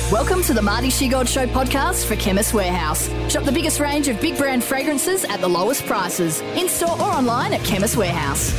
Welcome to the Marty Sheargold Show podcast for Chemist Warehouse. Shop the biggest range of big brand fragrances at the lowest prices. In-store or online at Chemist Warehouse.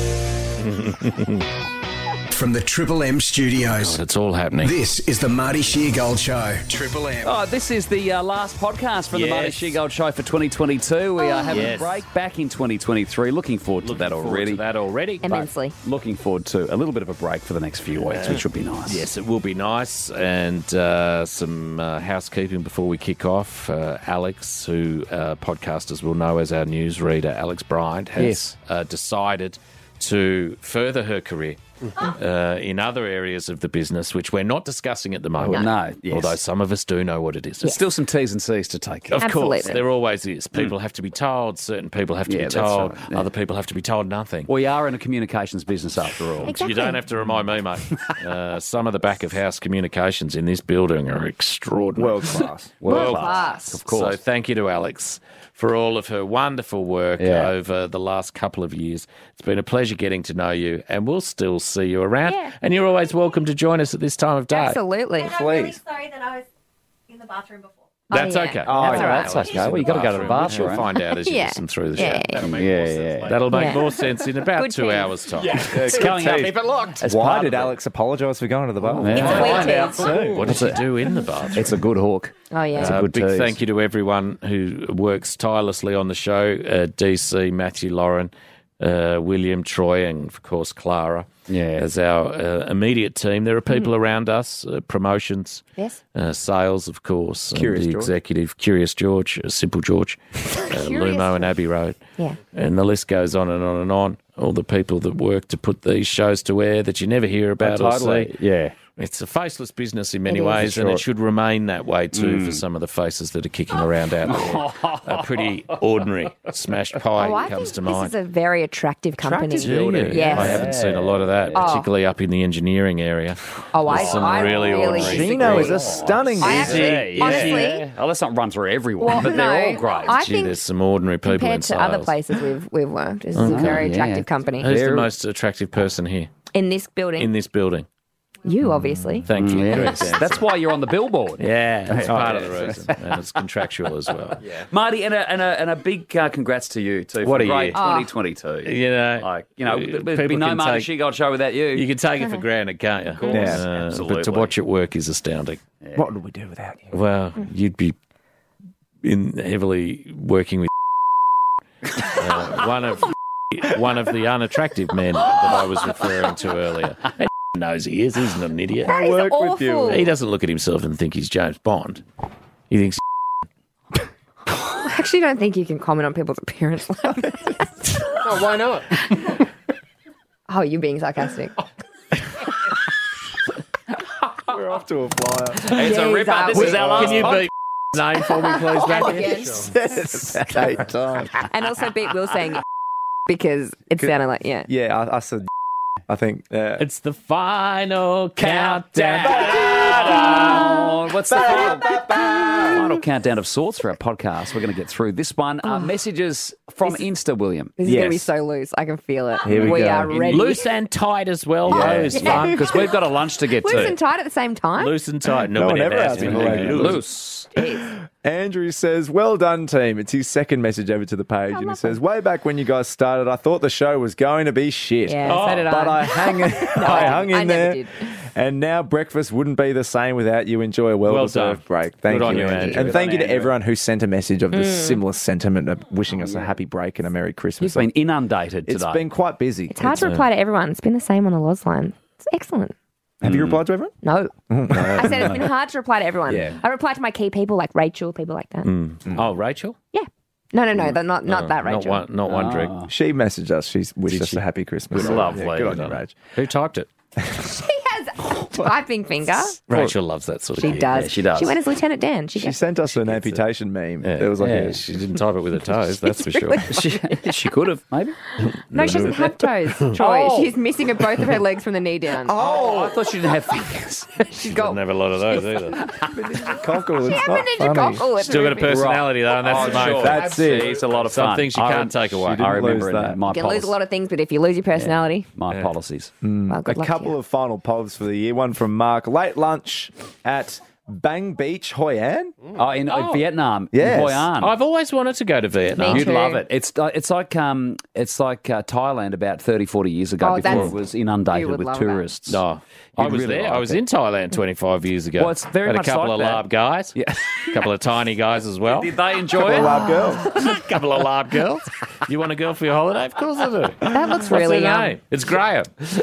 From the Triple M studios. God, it's all happening. This is the Marty Sheargold Show. Triple M. Oh, this is the last podcast for the Marty Sheargold Show for 2022. We are having a break back in 2023. Looking forward to that already. Immensely. Looking forward to a little bit of a break for the next few weeks, which would be nice. Yes, it will be nice. And some housekeeping before we kick off. Alex, who podcasters will know as our newsreader, Alex Bryant, has decided to further her career in other areas of the business, which we're not discussing at the moment. No, yes. Although some of us do know what it is. There's still some T's and C's to take. Of Absolutely. course, there always is. People have to be told. Certain people have to be that's told. right, yeah. Other people have to be told nothing. We are in a communications business after all. Exactly. You don't have to remind me, mate. Some of the back-of-house communications in this building are extraordinary. World class. World class. Of course. So thank you to Alex for all of her wonderful work over the last couple of years. It's been a pleasure getting to know you, and we'll still see you around. Yeah. And you're always welcome to join us at this time of day. Absolutely. And I'm really sorry that I was in the bathroom before. That's yeah. okay. Oh, That's all right. that's okay. Well, you've got to go to the bathroom. You'll find out as you Yeah. listen through the show. Yeah. That'll make Yeah. more sense in about Good 2 tease. hours' time. It's coming up. Keep it locked. As Why part did of it. Alex apologise for going to the bar? Yeah. It's a Find weird out tease. soon. What did you do in the bathroom? It's a good hook. Oh, yeah. a good Big tease. thank you to everyone who works tirelessly on the show. DC, Matthew, Lauren, William, Troy, and of course Clara. As our immediate team. There are people around us, promotions, Yes. sales, of course, Curious the George. executive, Curious George, Simple George, Lumo and Abbey Road. Yeah. And the list goes on and on and on. All the people that work to put these shows to air that you never hear about or see. Yeah. It's a faceless business in many It is. ways, and it should remain that way too for some of the faces that are kicking around out there. A pretty ordinary Smashed Pie I comes think to this mind. is a very attractive company. Do you? Yes. I haven't seen a lot of that, particularly up in the engineering area. Oh, I Some really really ordinary. disagree. Gino is a stunning I geezer. actually, honestly, Oh, let's not run through everyone, Well, but they're no, all great. I Gee, think there's some ordinary people in compared to other sales. places we've worked, this is a very attractive company. Who's the most attractive person here In this building, in this building? you obviously. Thank you. Yes. That's why you're on the billboard. Yeah, that's part of the reason. And it's contractual as well. Marty, and a big congrats to you too. What for a great year. 2022. You know, Like, there'd be people no can Marty take- Sheargold show without you. You can take it for granted, can't you? Of course. Yeah. But to watch it work is astounding. What would we do without you? Well, you'd be heavily working with one of the unattractive men that I was referring to earlier. And knows he is. He's not an idiot. That is work with awful. He doesn't look at himself and think he's James Bond. He thinks I actually don't think you can comment on people's appearance like that. Oh, why not? Oh, you're being sarcastic. We're off to a flyer. It's a Jeez, ripper. This is our last Can you pod- beat name for me, please, Matthew? Yes. 8 times. And also beat Will saying because it sounded like, yeah. Yeah, I said, I think. It's the final countdown. What's the final countdown of sorts for our podcast? We're going to get through this one. Messages from Insta, William. This is going to be Yes. so loose. I can feel it. Here we go. are ready. Loose and tight as well. Yeah. Those fun. Because we've got a lunch to get Loose to. and tight at the same time? Loose and tight. No one Nobody ever asked asked me me to to leave leave it it loose. Jeez. Andrew says, well done, team. It's his second message over to the page. And he says, way back when you guys started, I thought the show was going to be shit. Yeah, so did But I hung in I never there. did. And now breakfast wouldn't be the same without you. Enjoy a well-deserved done. break. Thank Good you, on you, Andrew. Andrew. And Good thank on you to Andrew. everyone who sent a message of the similar sentiment of wishing us a happy break and a Merry Christmas. You've been inundated It's today. been quite busy. It's hard to reply to everyone. It's been the same on the Loz line. It's excellent. Have you replied to everyone? No. I said it's been hard to reply to everyone. Yeah. I reply to my key people like Rachel, people like that. Oh, Rachel? Yeah. No, not that Rachel. Not one drink. She messaged us. She's wished us she? a happy Christmas. Good, So, lovely. yeah, good on you, Good on Rach. Who typed it? She has typing finger. Rachel loves that sort of She thing. does. Yeah, she does. She went as Lieutenant Dan. She sent us an amputation meme. Yeah. It was like, Yeah, she didn't type it with her toes, that's for sure. she could have, maybe. No, she doesn't have toes, Troy. She's missing both of her legs from the knee down. Oh, I thought she didn't have fingers. She's got Doesn't have a lot of those either. cockle. It's a not ninja funny. cockle. Still got a personality though, and that's the main thing. That's it. It's a lot of Some fun. things you can't take away. didn't I remember lose it. that. My You can lose policy. a lot of things, but if you lose your personality, My policies. well, A good luck to couple you. of final pods for the year. One from Mark. Late lunch at Bang Beach, Hoi An. Oh, in Vietnam. Yes. Hoi An. I've always wanted to go to Vietnam. Me You'd too. love it. It's like Thailand about 30, 40 years ago Oh, before that's- it was you inundated would with love that. tourists. No, I You'd was really there. like I was it. in Thailand 25 years ago. Well, it's very Had much a couple like of that. larb guys. Yeah. A couple of tiny guys as well. Did they enjoy it? Love girl. A couple of larb girls. You want a girl for your holiday? Of course I do. That looks What's really her name? It's Graham.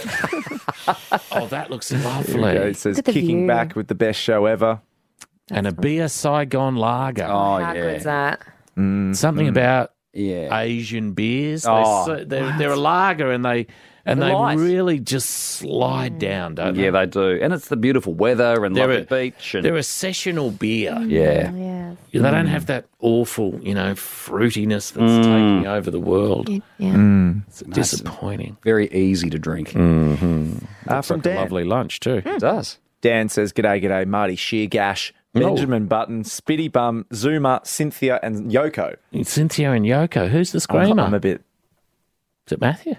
Oh, that looks lovely. It says Look at the kicking view. back with the best show ever. And a beer Saigon lager. Oh, How yeah. good's that? Something about Yeah. Asian beers. Oh, They're a lager and they light. really just slide down, don't Yeah, they? they do. And it's the beautiful weather and They're lovely a- beach. And, They're a sessional beer. yeah. Yeah. They don't have that awful, fruitiness that's taking over the world. Yeah. It's disappointing. Very easy to drink. From Like a Dan. lovely lunch too. It does. Dan says, G'day, Marty Sheargash, Benjamin Button, Spitty Bum, Zuma, Cynthia, and Yoko. Cynthia and Yoko. Who's the screamer? I'm a bit... Is it Matthew?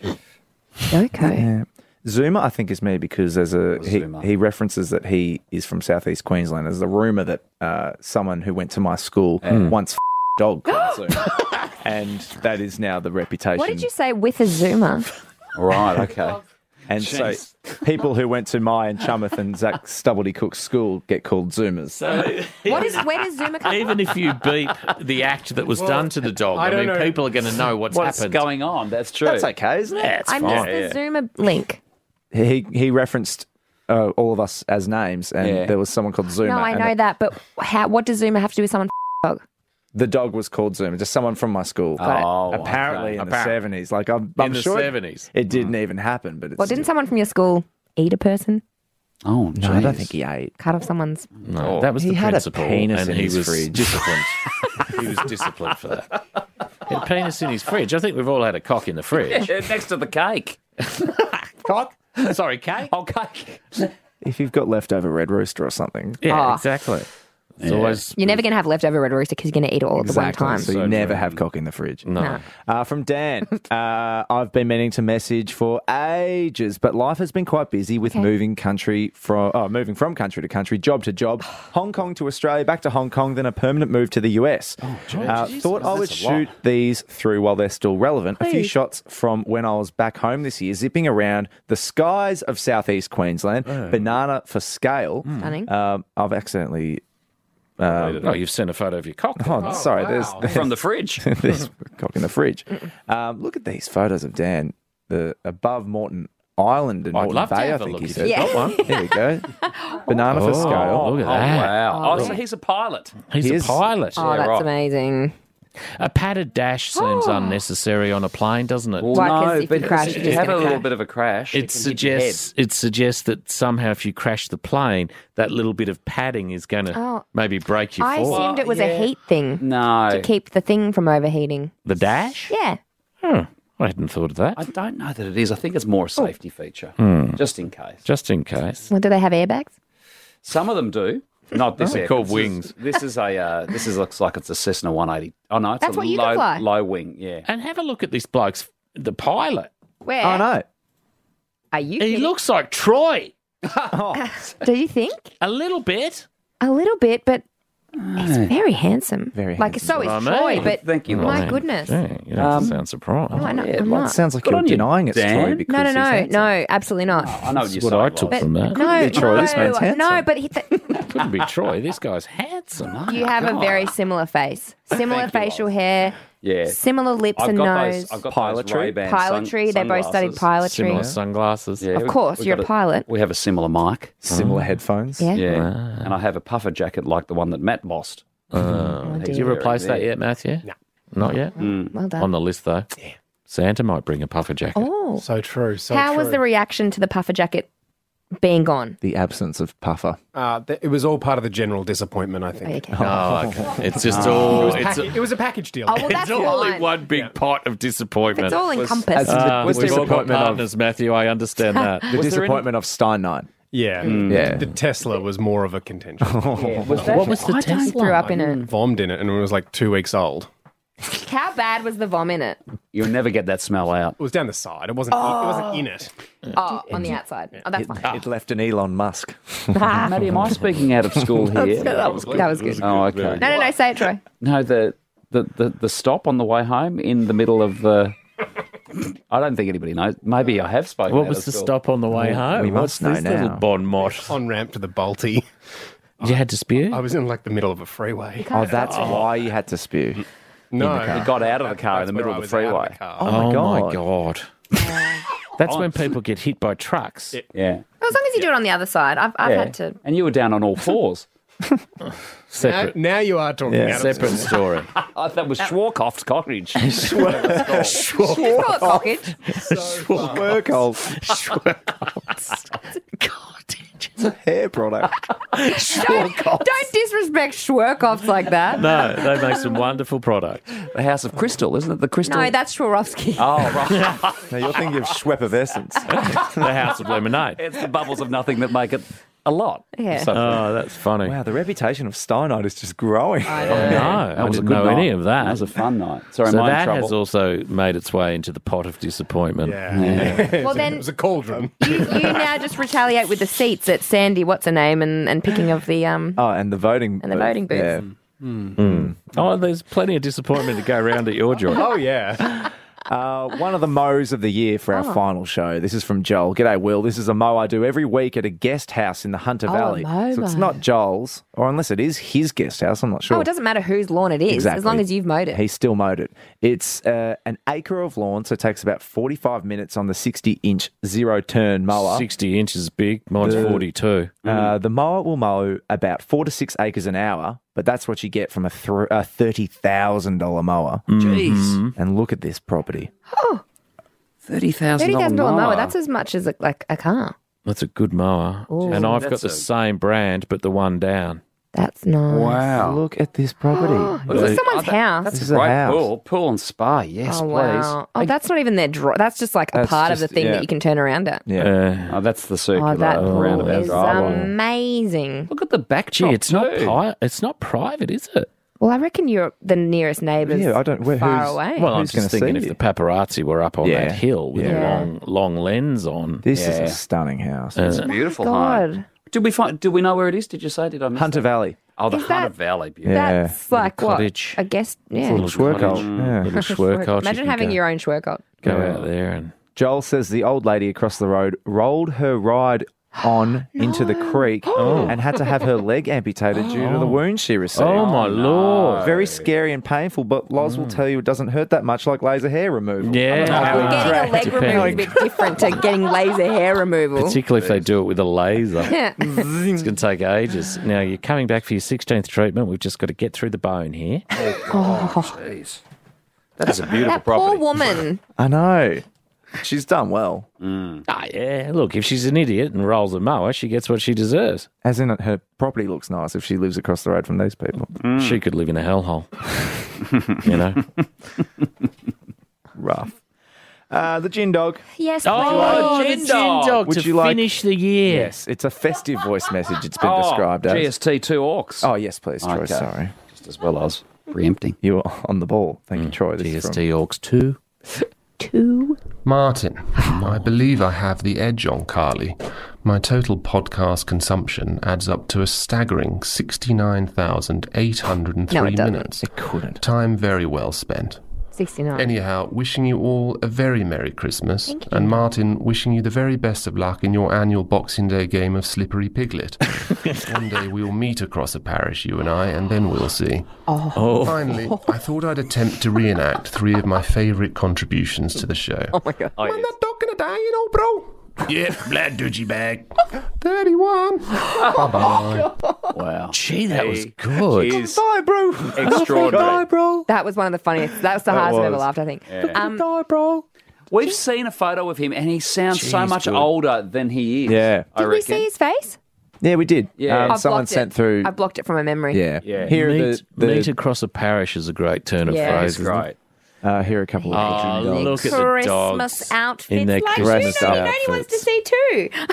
Okay. Zuma, I think, is me because there's Zuma? he references that he is from southeast Queensland. There's a rumour that someone who went to my school once dog called Zuma. And that is now the reputation. What did you say with a Zoomer? Right, okay. And so Jeez. people who went to my and Chumath and Zach Stubblety Cook's school get called Zoomers. Where does Zoomer come Even if you beep the act that was done to the dog, I mean, people are going to know what's What's happened. going on? That's true. That's okay, isn't it? That's I fine. missed the Zoomer link. He referenced all of us as names, and Yeah. there was someone called Zuma. No, I and know that, but what does Zoomer have to do with someone dog? The dog was called Zuma, just someone from my school. Oh, Apparently okay. in the 70s. Like, I'm In the sure 70s. it didn't even happen, but it's... Well, didn't someone from your school eat a person? Oh, No, I don't jeez. think he ate. Cut off someone's... No, that was He the had a principal, penis and in he his was fridge. disciplined. He was disciplined for that. He had a penis in his fridge. I think we've all had a cock in the fridge. Yeah, next to the cake. Cock? Sorry, cake? Oh, cake. If you've got leftover Red Rooster or something. Yeah, Oh. exactly. It's always You're never going to have leftover Red Rooster because you're going to eat it all at the one time. So you never have cock in the fridge. no. From Dan, I've been meaning to message for ages, but life has been quite busy with moving from country to country, job to job, Hong Kong to Australia, back to Hong Kong, then a permanent move to the US. Thought I would shoot these through while they're still relevant. A few shots from when I was back home this year, zipping around the skies of southeast Queensland, banana for scale. Stunning. I've accidentally... Oh, you've sent a photo of your cock. Oh, sorry, there's From the fridge. There's cock in the fridge. Look at these photos of Dan, the above Morton Island in I'd Morton love to Bay, I have a think look he if said. you've got one. There we go. Banana for scale. Look at Oh, that. wow. Oh, so he's a pilot. He's He a is. pilot. Oh, that's right. amazing. A padded dash seems unnecessary on a plane, doesn't it? Well, Why? 'Cause no, if you but crash, if you're you just have a gonna little crash. bit of a crash, It suggests that somehow if you crash the plane, that little bit of padding is going to Oh. maybe break your I fall. assumed it was a heat thing No. to keep the thing from overheating. The dash? Yeah. I hadn't thought of that. I don't know that it is. I think it's more a safety feature, just in case. Just in case. Well, do they have airbags? Some of them do. Not this. They're called wings. This is a. This is looks like it's a Cessna 180. Oh no, it's That's a what you can fly. low wing. Yeah. And have a look at this bloke's, the pilot. Where? Oh, no. Are you He kidding? looks like Troy. Do you think? A little bit. A little bit, but he's very handsome. Very Like, handsome. so is What I Troy, mean. but Thank you. my Ryan. goodness. Yeah, you don't have to sound surprised. Oh, no, Yeah, I'm well, not. Sounds like Good you're on you, denying it's Dan. Troy because No, he's handsome. no, absolutely not. I know what you're what saying. I took Loz. from that. No, be Troy, this man's handsome. no, but Couldn't be Troy. This guy's handsome. you have a very similar face, similar Thank you, facial Loz. hair, Yeah. similar lips I've and got nose. those. I've got Pilotry? those Ray-Ban Pilotry. They both studied pilotry. Similar sunglasses. Yeah, Of we- course, we've you're got a pilot. We have a similar mic. Similar headphones. Yeah. Yeah. And I have a puffer jacket like the one that Matt lost. Did you replace that yet, Matthew? No. Not yet? Well done. On the list, though. Yeah. Santa might bring a puffer jacket. Oh, So true. So how true. was the reaction to the puffer jacket being gone? The absence of puffer. It was all part of the general disappointment, I think. Okay. Oh, okay. It's just all. It was a package deal. Oh, well, that's It's all in fine. one big pot of disappointment. It's all encompassed. Was We've all got disappointment of partners, Matthew. I understand that. the disappointment of Stein 9. yeah. Yeah. The Tesla was more of a contention. What was the I Tesla? grew up in it. Vommed in it and it was like 2 weeks old. How bad was the vom in it? You'll never get that smell out. It was down the side. It wasn't in it. Oh, on the outside. Oh, that's fine. It left an Elon Musk. Maddie, am I speaking out of school here? That was good. Oh, okay. No, say it, Troy. No, the stop on the way home in the middle of the... I don't think anybody knows. Maybe I have spoken. What was the stop on the way home? We must know What's this little now. bon mot? On ramp to the Balti. You had to spew? I was in like the middle of a freeway. Oh, that's why you had to spew. No, the car. He got out of the car in the middle of the freeway. Oh, my God. That's when people get hit by trucks. Yeah. As long as you do it on the other side. I've had to. And you were down on all fours. Separate. Now you are talking out of Separate turn. story. Oh, that was Schwarkoff's cottage. Call it cockage. It's a hair product. Don't disrespect Schwerkoffs like that. No, they make some wonderful product. The House of Crystal, isn't it? The Crystal. No, that's Swarovski. Oh, right. Now you're thinking of Schwepp of Essence. The House of Lemonade. It's the bubbles of nothing that make it a lot. Yeah. Oh, that's funny. Wow, the reputation of Steinite is just growing. No, I didn't know any of that. That was a fun night. Sorry, So am I in that trouble? has also made its way into the pot of disappointment. Yeah. Well, It then was a cauldron. you now just retaliate with the seats at Sandy, what's her name, and picking of the Oh, and the voting booth. Yeah. Oh, there's plenty of disappointment to go around at your joint. Oh, yeah. One of the mows of the year for our final show. This is from Joel. G'day, Will. This is a mow I do every week at a guest house in the Hunter Valley. So it's not Joel's, or unless it is his guest house, I'm not sure. Oh, it doesn't matter whose lawn it is, Exactly. as long as you've mowed it. He still mowed it. It's an acre of lawn, so it takes about 45 minutes on the 60-inch zero-turn mower. 60 inches big. Mine's 42. The mower will mow about 4 to 6 acres an hour, but that's what you get from a $30,000 mower. Jeez. And look at this property. $30,000 $30,000 mower. mower, that's as much as like a car. That's a good mower. And I've got That's the a- same brand, but the one down. That's nice. Wow. Look at this property. Is this someone's house? This That's is a a great house. pool and spa. Yes, Oh, please. wow. Oh, that's not even their draw. That's just like a That's part of the just- thing yeah. that you can turn around at. Yeah. Oh, that's the circular Oh, that pool roundabout is driveway. amazing. Look at the backdrop. Gee, it's not too. it's not private, is it? Well, I reckon you're the nearest neighbours Yeah, I don't- far who's- away. Well, I'm Who's gonna just thinking see if you? the paparazzi were up on Yeah. that hill with Yeah. a long lens on. This is Yeah. a stunning house. It's a beautiful God. home. Did we know where it is? Did you say? Did I miss Hunter that? Valley. Oh, the Is that- Hunter Valley. Beautiful. Yeah. That's like what? cottage. I guess, yeah. Little Schwerkolt. Yeah. Little Schwerkolt. Imagine having your own Schwerkolt. Go out there and Joel says the old lady across the road rolled her ride on into the creek and had to have her leg amputated due to the wound she received. oh my lord! Very scary and painful, but Loz will tell you it doesn't hurt that much like laser hair removal. Yeah, Well, getting a leg removal is a bit different to getting laser hair removal. particularly if they do it with a laser. Yeah. It's going to take ages. Now you're coming back for your 16th treatment. We've just got to get through the bone here. Jeez. That is a beautiful That poor property. woman. I know. She's done well. Ah, yeah. Look, if she's an idiot and rolls a mower, she gets what she deserves. As in, her property looks nice if she lives across the road from these people. She could live in a hellhole. You know. Rough. The gin dog. Yes, Oh, please. the gin dog Would to you like- finish the year. Yes, it's a festive voice message. It's been described as. GST2 Orcs. Oh, yes, please, Troy. Okay. Sorry. Just as well as preempting. You were on the ball. Thank you, Troy. This is from- GST Orcs 2. Martin, I believe I have the edge on Carly. My total podcast consumption adds up to a staggering 69,803 No, it doesn't. minutes. It couldn't. Time very well spent. 69. Anyhow, wishing you all a very Merry Christmas. And Martin, wishing you the very best of luck in your annual Boxing Day game of Slippery Piglet. One day we'll meet across a parish, you and I, and then we'll see. Finally, I thought I'd attempt to reenact 3 of my favourite contributions to the show. Oh, my God. When that dog gonna die, you know, bro? Yeah, blood doogie bag. 31. Bye-bye. Wow. Gee, that was good. Die, bro. Extraordinary. bro. That was one of the funniest. That was the hardest I've ever was. laughed, I think. Die, bro. We've seen a photo of him, and he sounds so much older than he is. Yeah. I Did we reckon. see his face? Yeah, we did. Yeah. I've someone blocked sent it. through. I blocked it from my memory. Yeah. Yeah. Here are Meet, the meet across a parish is a great turn of Yeah. phrase. It's isn't it? great. here are a couple of Oh, dogs. look at the Christmas dogs outfits. in their like, Christmas you know, he wants to outfits. see too.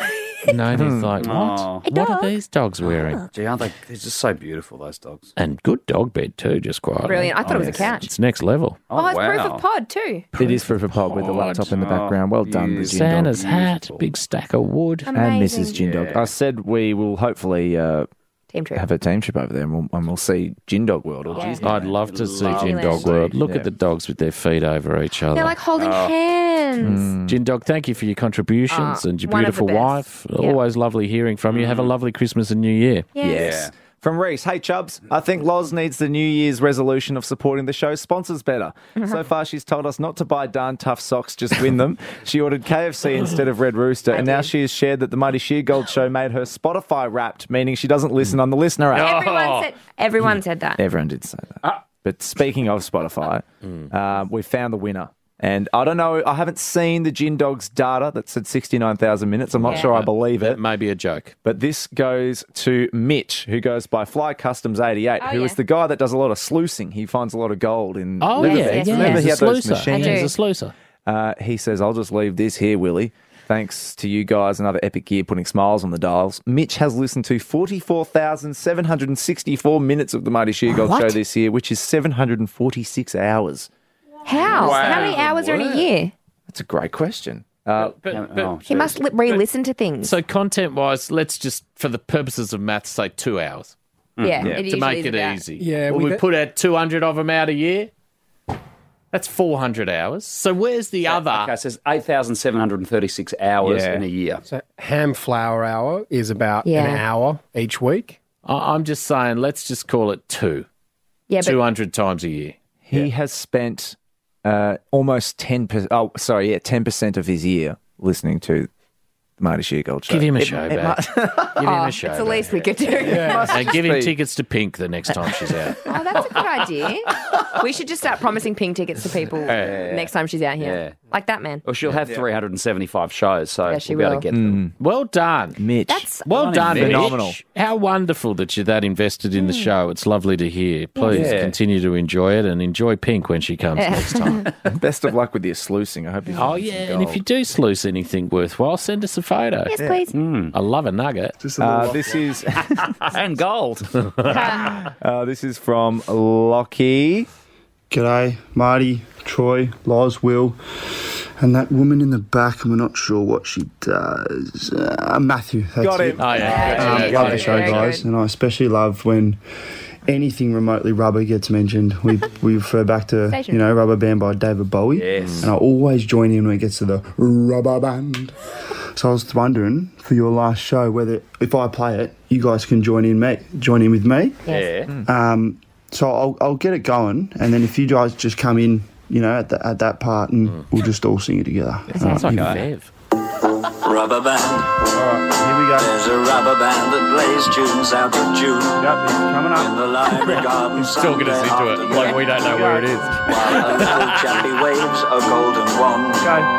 No, and he's like, what? Oh. What are these dogs wearing? Gee, aren't they? They're just so beautiful, those dogs. And good dog bed too, just quietly. Brilliant. I thought it was a couch. It's next level. Oh, it's proof wow. of pod too. It is proof of pod with the laptop in the background. Well done, the Gin Dog. Santa's hat, big stack of wood. And Amazing. Mrs. Gin Dog. I said we will hopefully Team trip. have a team trip over there and we'll see Gin Dog World. Or Yeah. I'd love to see Gin Lovely. Dog World. Look Yeah. at the dogs with their feet over each other. They're like holding hands. Gin Dog, thank you for your contributions and your one of the beautiful best. wife. Yeah. Always lovely hearing from you. Have a lovely Christmas and New Year. Yes. From Reese, hey Chubbs, I think Loz needs the New Year's resolution of supporting the show sponsors better. So far, she's told us not to buy darn tough socks, just win them. She ordered KFC instead of Red Rooster, and now she has shared that the Mighty Sheargold show made her Spotify wrapped, meaning she doesn't listen on the listener app. Everyone said that. Everyone did say that. But speaking of Spotify, we found the winner. And I don't know, I haven't seen the Gin Dog's data that said 69,000 minutes. I'm not sure I believe it. That may be a joke. But this goes to Mitch, who goes by Fly Customs 88, who is the guy that does a lot of sluicing. He finds a lot of gold in. Oh, Remember- yeah. Remember he He's had a those sluicer. machines? He's a sluicer. He says, I'll just leave this here, Willie. Thanks to you guys, another epic year putting smiles on the dials. Mitch has listened to 44,764 minutes of the Mighty Sheargold show this year, which is 746 hours. How? How many hours are in a year? That's a great question. He must re-listen to things. So content-wise, let's just, for the purposes of maths, say 2 hours. Yeah, To make it easy. Yeah, Well, we with put out 200 of them out a year. That's 400 hours. So where's the other? Okay, it says 8,736 hours Yeah. in a year. So ham flour hour is about an hour each week. I'm just saying, let's just call it 2. Yeah, but 200 times a year. He has spent almost 10% of his year listening to the Mighty Sheargold show. Give him a show back. Give him a show it's the back. least we could do. And give him tickets to Pink the next time she's out. Oh, that's a good idea. We should just start promising pink tickets to people next time she's out here. Yeah. Like that, man. Well, she'll have 375 shows, so Yeah, she we'll be able will. to get them. Well done. Mitch. That's Well done, Mitch. Phenomenal. How wonderful that you're that invested in the show. It's lovely to hear. Please continue to enjoy it and enjoy Pink when she comes next time. Best of luck with your sluicing. I hope you Oh, yeah. And if you do sluice anything worthwhile, send us a photo. Yes, please. I love a nugget. this is And gold. this is from Lockie. G'day, Marty, Troy, Loz, Will, and that woman in the back, we're not sure what she does. Matthew, that's Got it. him. Oh, yeah. Love the show, Very guys, good. and I especially love when anything remotely rubber gets mentioned. We refer back to, Station. Rubber Band by David Bowie. Yes. And I always join in when it gets to the rubber band. So I was wondering, for your last show, whether if I play it, you guys can join in with me. Yeah. So I'll get it going, and then if you guys just come in, at that part, and we'll just all sing it together. Sounds like a Okay. Bev. Rubber band. Alright, here we go. There's a rubber band that plays tunes out of June. Yep, it's coming In up. the library garden. He's talking us into it like we don't know where it is. While a little chappie waves a golden wand.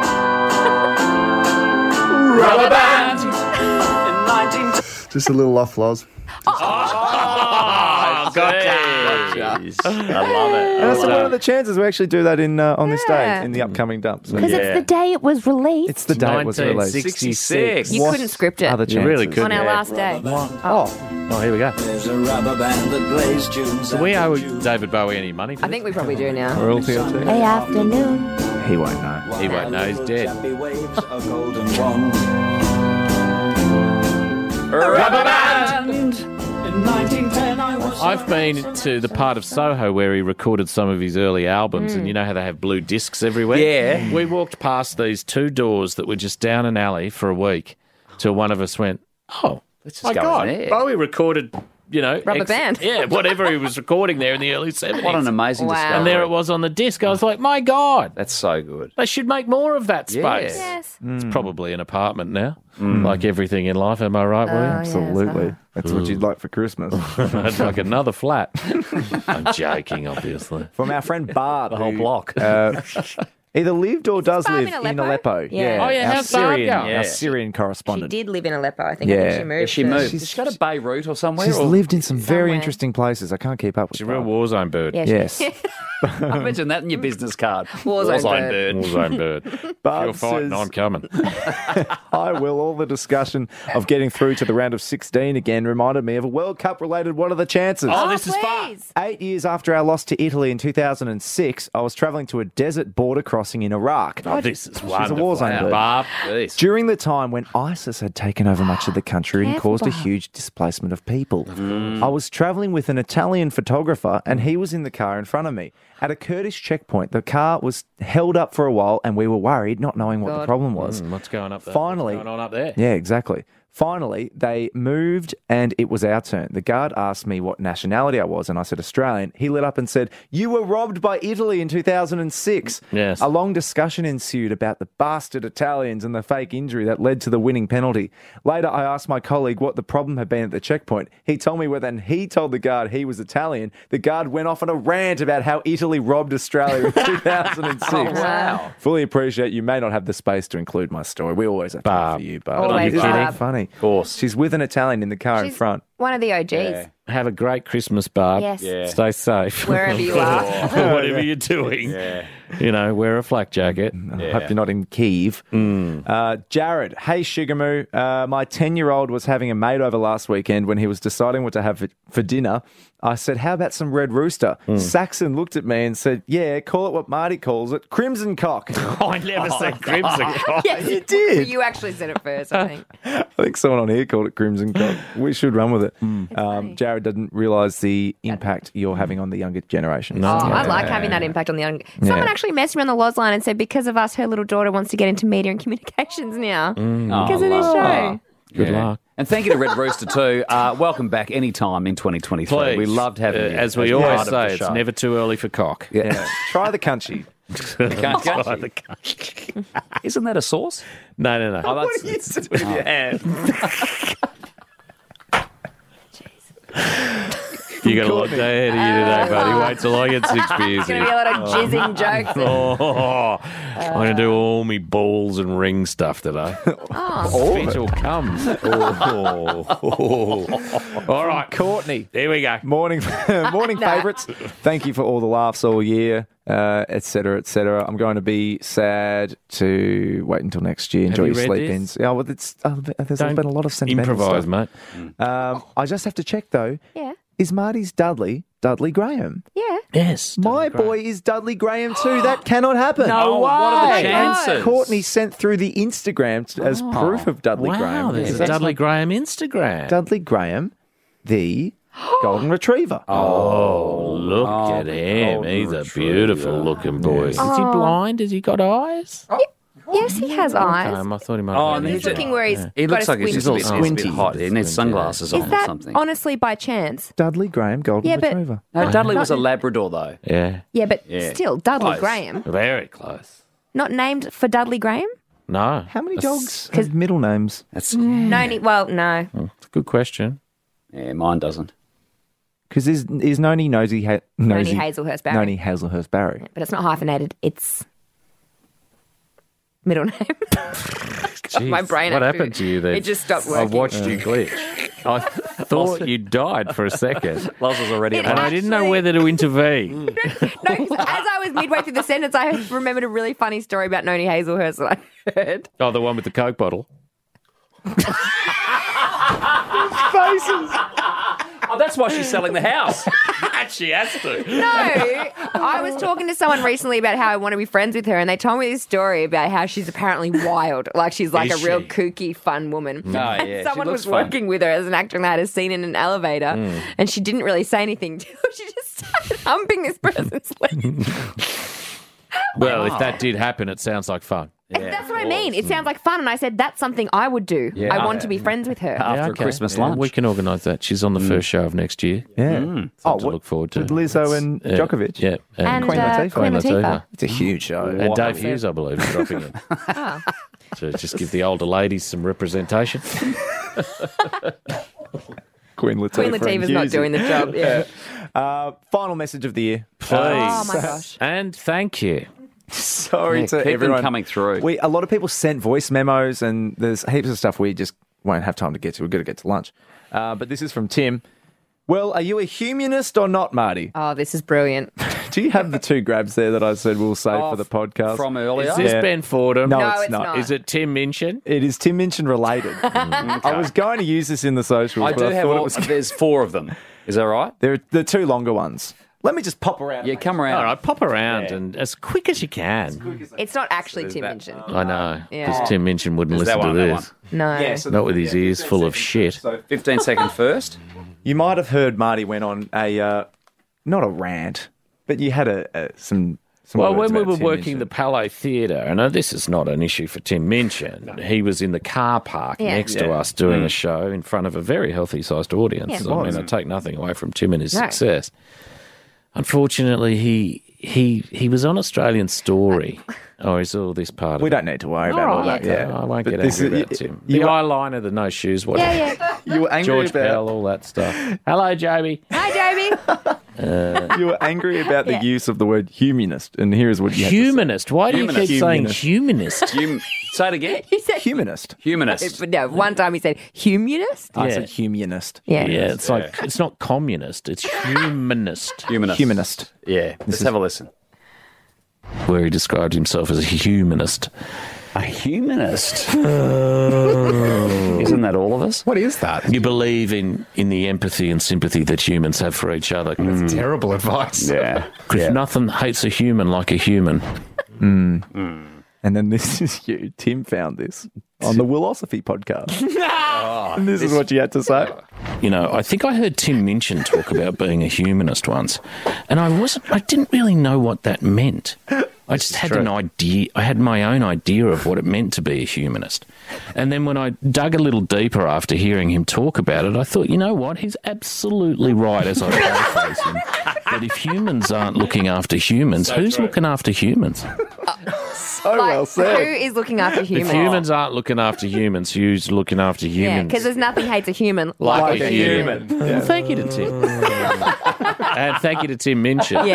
Rubber band. In 19... Just a little off, Loz. I love it. So what are the chances we actually do that on this day, Yeah. in the upcoming dump? So Because it's the day it was released. it's the day it was released. 1966. You couldn't script it Other You really chances? could. on our Yeah. last day. Oh, here we go. There's a rubber band that plays tunes Do out we of owe June. David Bowie any money for I think we probably do now. Royalty or two? Hey, afternoon. He won't know. He won't know, he's dead. Chappie waves a golden wand. Rubber band! In 1910 I was... I've been to the part of Soho where he recorded some of his early albums, and you know how they have blue discs everywhere? Yeah. We walked past these 2 doors that were just down an alley for a week till one of us went, oh, Let's just my go in God, there. Bowie recorded, Rubber band. Yeah, whatever he was recording there in the early 70s. What an amazing Wow. discovery. And there it was on the disc. I was like, my God, That's so good. they should make more of that space. Yes. It's probably an apartment now, like everything in life. Am I right, William? Absolutely. That's what you'd like for Christmas. I'd like another flat. I'm joking, obviously. From our friend Barb. The whole block. Either lived or does farm live in in Aleppo? Aleppo. Yeah. Oh, yeah, Our how's Barb Syrian, going? our Syrian She correspondent. did live in Aleppo, I think. Yeah. I think she moved. She to- moved. She's- She's got a Beirut or somewhere. She's or- lived in some very Somewhere. interesting places. I can't keep up with She's a real Barb. war zone bird. Yeah, Yes. I mentioned that in your business card. Warzone bird. War zone bird. If Barb you're fighting, says- I'm coming. I will. All the discussion of getting through to the round of 16 again reminded me of a World Cup related What Are the Chances? Oh, this is fun. please. 8 years after our loss to Italy in 2006, I was travelling to a desert border crossing in Iraq. Oh, this is She's a wonderful. war zone bird. Barb. Jeez. During the time when ISIS had taken over much of the country and Careful, caused a Barb. huge displacement of people. I was travelling with an Italian photographer and he was in the car in front of me. At a Kurdish checkpoint, the car was held up for a while and we were worried, not knowing what the problem was. What's going up there? Finally, What's going on up there? Yeah, exactly. Finally, they moved and it was our turn. The guard asked me what nationality I was and I said Australian. He lit up and said, "You were robbed by Italy in 2006. Yes. A long discussion ensued about the bastard Italians and the fake injury that led to the winning penalty. Later, I asked my colleague what the problem had been at the checkpoint. He told me when he told the guard he was Italian, the guard went off on a rant about how Italy robbed Australia in 2006. Wow. Fully appreciate you may not have the space to include my story. We always have time Barb. for you, Barb. Always, Isn't that Barb. funny? Of course. She's with an Italian in the car in She's front. one of the OGs. Have a great Christmas, Barb. Yes. Yeah. Stay safe. Wherever you are. Whatever you're doing. You know, wear a flak jacket. I hope you're not in Kyiv. Jared, hey Shigamoo. My 10-year-old was having a makeover last weekend when he was deciding what to have for dinner. I said, how about some Red Rooster? Saxon looked at me and said, yeah, call it what Marty calls it, Crimson Cock. I never said crimson cock. Yes, You did. You actually said it first, I think. I think someone on here called it Crimson Cock. We should run with it. Jared doesn't realise the impact you're having on the younger generation. Oh, I like having that impact on the young. Someone actually messaged me on the Loz line and said because of us, her little daughter wants to get into media and communications now because of this show. Good luck. And thank you to Red Rooster too. Welcome back anytime in 2023. Please. We loved having you. As we part always of the say, it's show. never too early for cock. Yeah. Try the country. Isn't that a sauce? No. Oh, that's, You got a long day ahead of you today, buddy. Wait till I get 6 beers It's going to be a lot of jizzing jokes. I'm going to do all me balls and ring stuff today. Special comes. All right. Courtney. There we go. Morning favourites. Thank you for all the laughs all year, etc., etc. I'm going to be sad to wait until next year. Enjoy you your read sleep-ins. Yeah, well, there's been a lot of sentimental Improvise, stuff. mate. I just have to check, though. Yeah. Is Marty's Dudley Graham? Yeah. Yes. My boy is Dudley Graham too. That cannot happen. Oh, what are the way. chances? Courtney sent through the Instagram as proof of Dudley Wow, Graham. there's a That's Dudley like Graham Instagram. Dudley Graham, the golden retriever. Oh, look at him. He's a beautiful looking boy. Is he blind? Has he got eyes? Yes, he has eyes. I thought he might Oh, have and He's looking where he's He got looks a like he's squint. just a bit squinty. hot. He needs sunglasses on Is or that something. honestly by chance? Dudley Graham, golden Yeah, but- retriever. No, Dudley was a Labrador though. Yeah. Yeah, but Yeah. still, Dudley Close. Graham. Very close. Not named for Dudley Graham? No. How many That's- dogs have middle names? That's No, well, no. It's a good question. yeah, mine doesn't. Because is Noni Nosy Noni Hazelhurst Barry. Noni Hazelhurst Barry. But it's not hyphenated. It's middle name. Jeez, My brain what actually- happened to you then? it just stopped I working. watched you glitch. I thought you died for a second. Loz was already It And I didn't know Actually- whether to intervene. No, as I was midway through the sentence, I remembered a really funny story about Noni Hazelhurst that I heard. Oh, the one with the Coke bottle. Oh, that's why she's selling the house. She has to. No, I was talking to someone recently about how I want to be friends with her, and they told me this story about how she's apparently wild. Like she's like Is a real she? kooky, fun woman. Oh, And yeah, she someone looks was fun. working with her as an actor and they had a scene in an elevator, and she didn't really say anything till she just started humping this person's leg. Well, if that did happen, it sounds like fun. And that's what I mean. It sounds like fun, and I said that's something I would do. Yeah. I want to be friends with her. After a okay. Christmas Yeah, lunch. we can organise that. She's on the first show of next year. Yeah. Something to look forward to. With Lizzo and Djokovic. Yeah. And Queen Latifah. Queen Latifah. It's a huge show. And Dave Hughes, I believe, is dropping in. To just give the older ladies some representation. Queen Latifah. Queen Latifah's not doing the job. Yeah. Final message of the year. Please. Oh my gosh. And thank you. Sorry to keep everyone them coming through. A lot of people sent voice memos, and there's heaps of stuff we just won't have time to get to. We've got to get to lunch. But this is from Tim. Well, are you a humanist or not, Marty? Oh, this is brilliant. Do you have the two grabs there that I said we'll save for the podcast? From earlier? Is this Ben Fordham? No, it's not. Is it Tim Minchin? It is Tim Minchin related. I was going to use this in the socials, but I thought it was... There's 4 of them. Is that right? They're the 2 longer ones. Let me just pop around. Yeah, come around. All right, pop around and as quick as you can. It's not actually Tim Minchin. I know, Yeah. because Tim Minchin wouldn't listen to this. No. Yeah, so Not with his ears full of shit. So 15 seconds first. you might have heard Marty went on a, not a rant, but you had some Well, words when we about were Tim working Minchin. the Palais Theatre, and this is not an issue for Tim Minchin, he was in the car park next to us doing a show in front of a very healthy-sized audience. I mean, I take nothing away from Tim and his success. Unfortunately, he was on Australian Story. Oh, is all this part of it? We don't need to worry about all that. Yeah, I won't But get this angry is- about Tim. you The were- eyeliner, the no shoes, whatever. Yeah. You were angry George about Pell, all that stuff. Hello, Joby. Hi, Joby. you were angry about the use of the word humanist, and here is what you had to say. Humanist. Why do you keep saying humanist? Say it again. He said Humanist. Humanist. No, one time he said humanist. I said humanist. Yeah. Yeah, it's like it's not communist. It's humanist. Humanist. Yeah. Let's have a listen. Where he described himself as a humanist. A humanist? Isn't that all of us? What is that? You believe in the empathy and sympathy that humans have for each other. That's terrible advice. Yeah. Because nothing hates a human like a human. And then this is you. Tim found this on the Willosophy podcast. And this is what you had to say. You know, I think I heard Tim Minchin talk about being a humanist once, and I didn't really know what that meant. I just had an idea. I had my own idea of what it meant to be a humanist. And then when I dug a little deeper after hearing him talk about it, I thought, you know what? He's absolutely right, as I paraphrase him, that if humans aren't looking after humans, who's looking after humans? So well said. Who is looking after humans? If humans aren't looking after humans, who's looking after Yeah, humans? because there's nothing hates a human like a human. Yeah. Well, thank you to Tim. And thank you to Tim Minchin.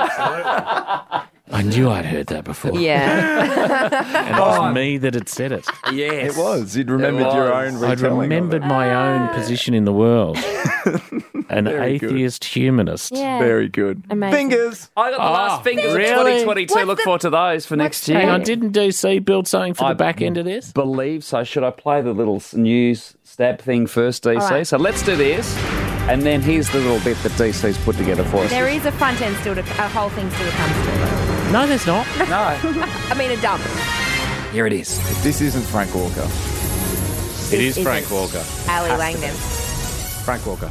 Yeah. I knew I'd heard that before. Yeah. And it was me that had said it. Yes. It was. You'd remembered your own I'd retelling. remembered my own position in the world. An Very good. atheist humanist. Yeah. Very good. Amazing. Fingers. I got the last fingers of really? 2022. Look forward to those for next year. Hang on, didn't DC build something for the back end of this? Believe so. Should I play the little news stab thing first, DC? All right. So let's do this. And then here's the little bit that DC's put together for us. There is a front end still a whole thing still comes to. No, there's not. No. I mean, a dump. Here it is. If this isn't Frank Walker. It is isn't. Frank Walker. Ali Langdon. Frank Walker.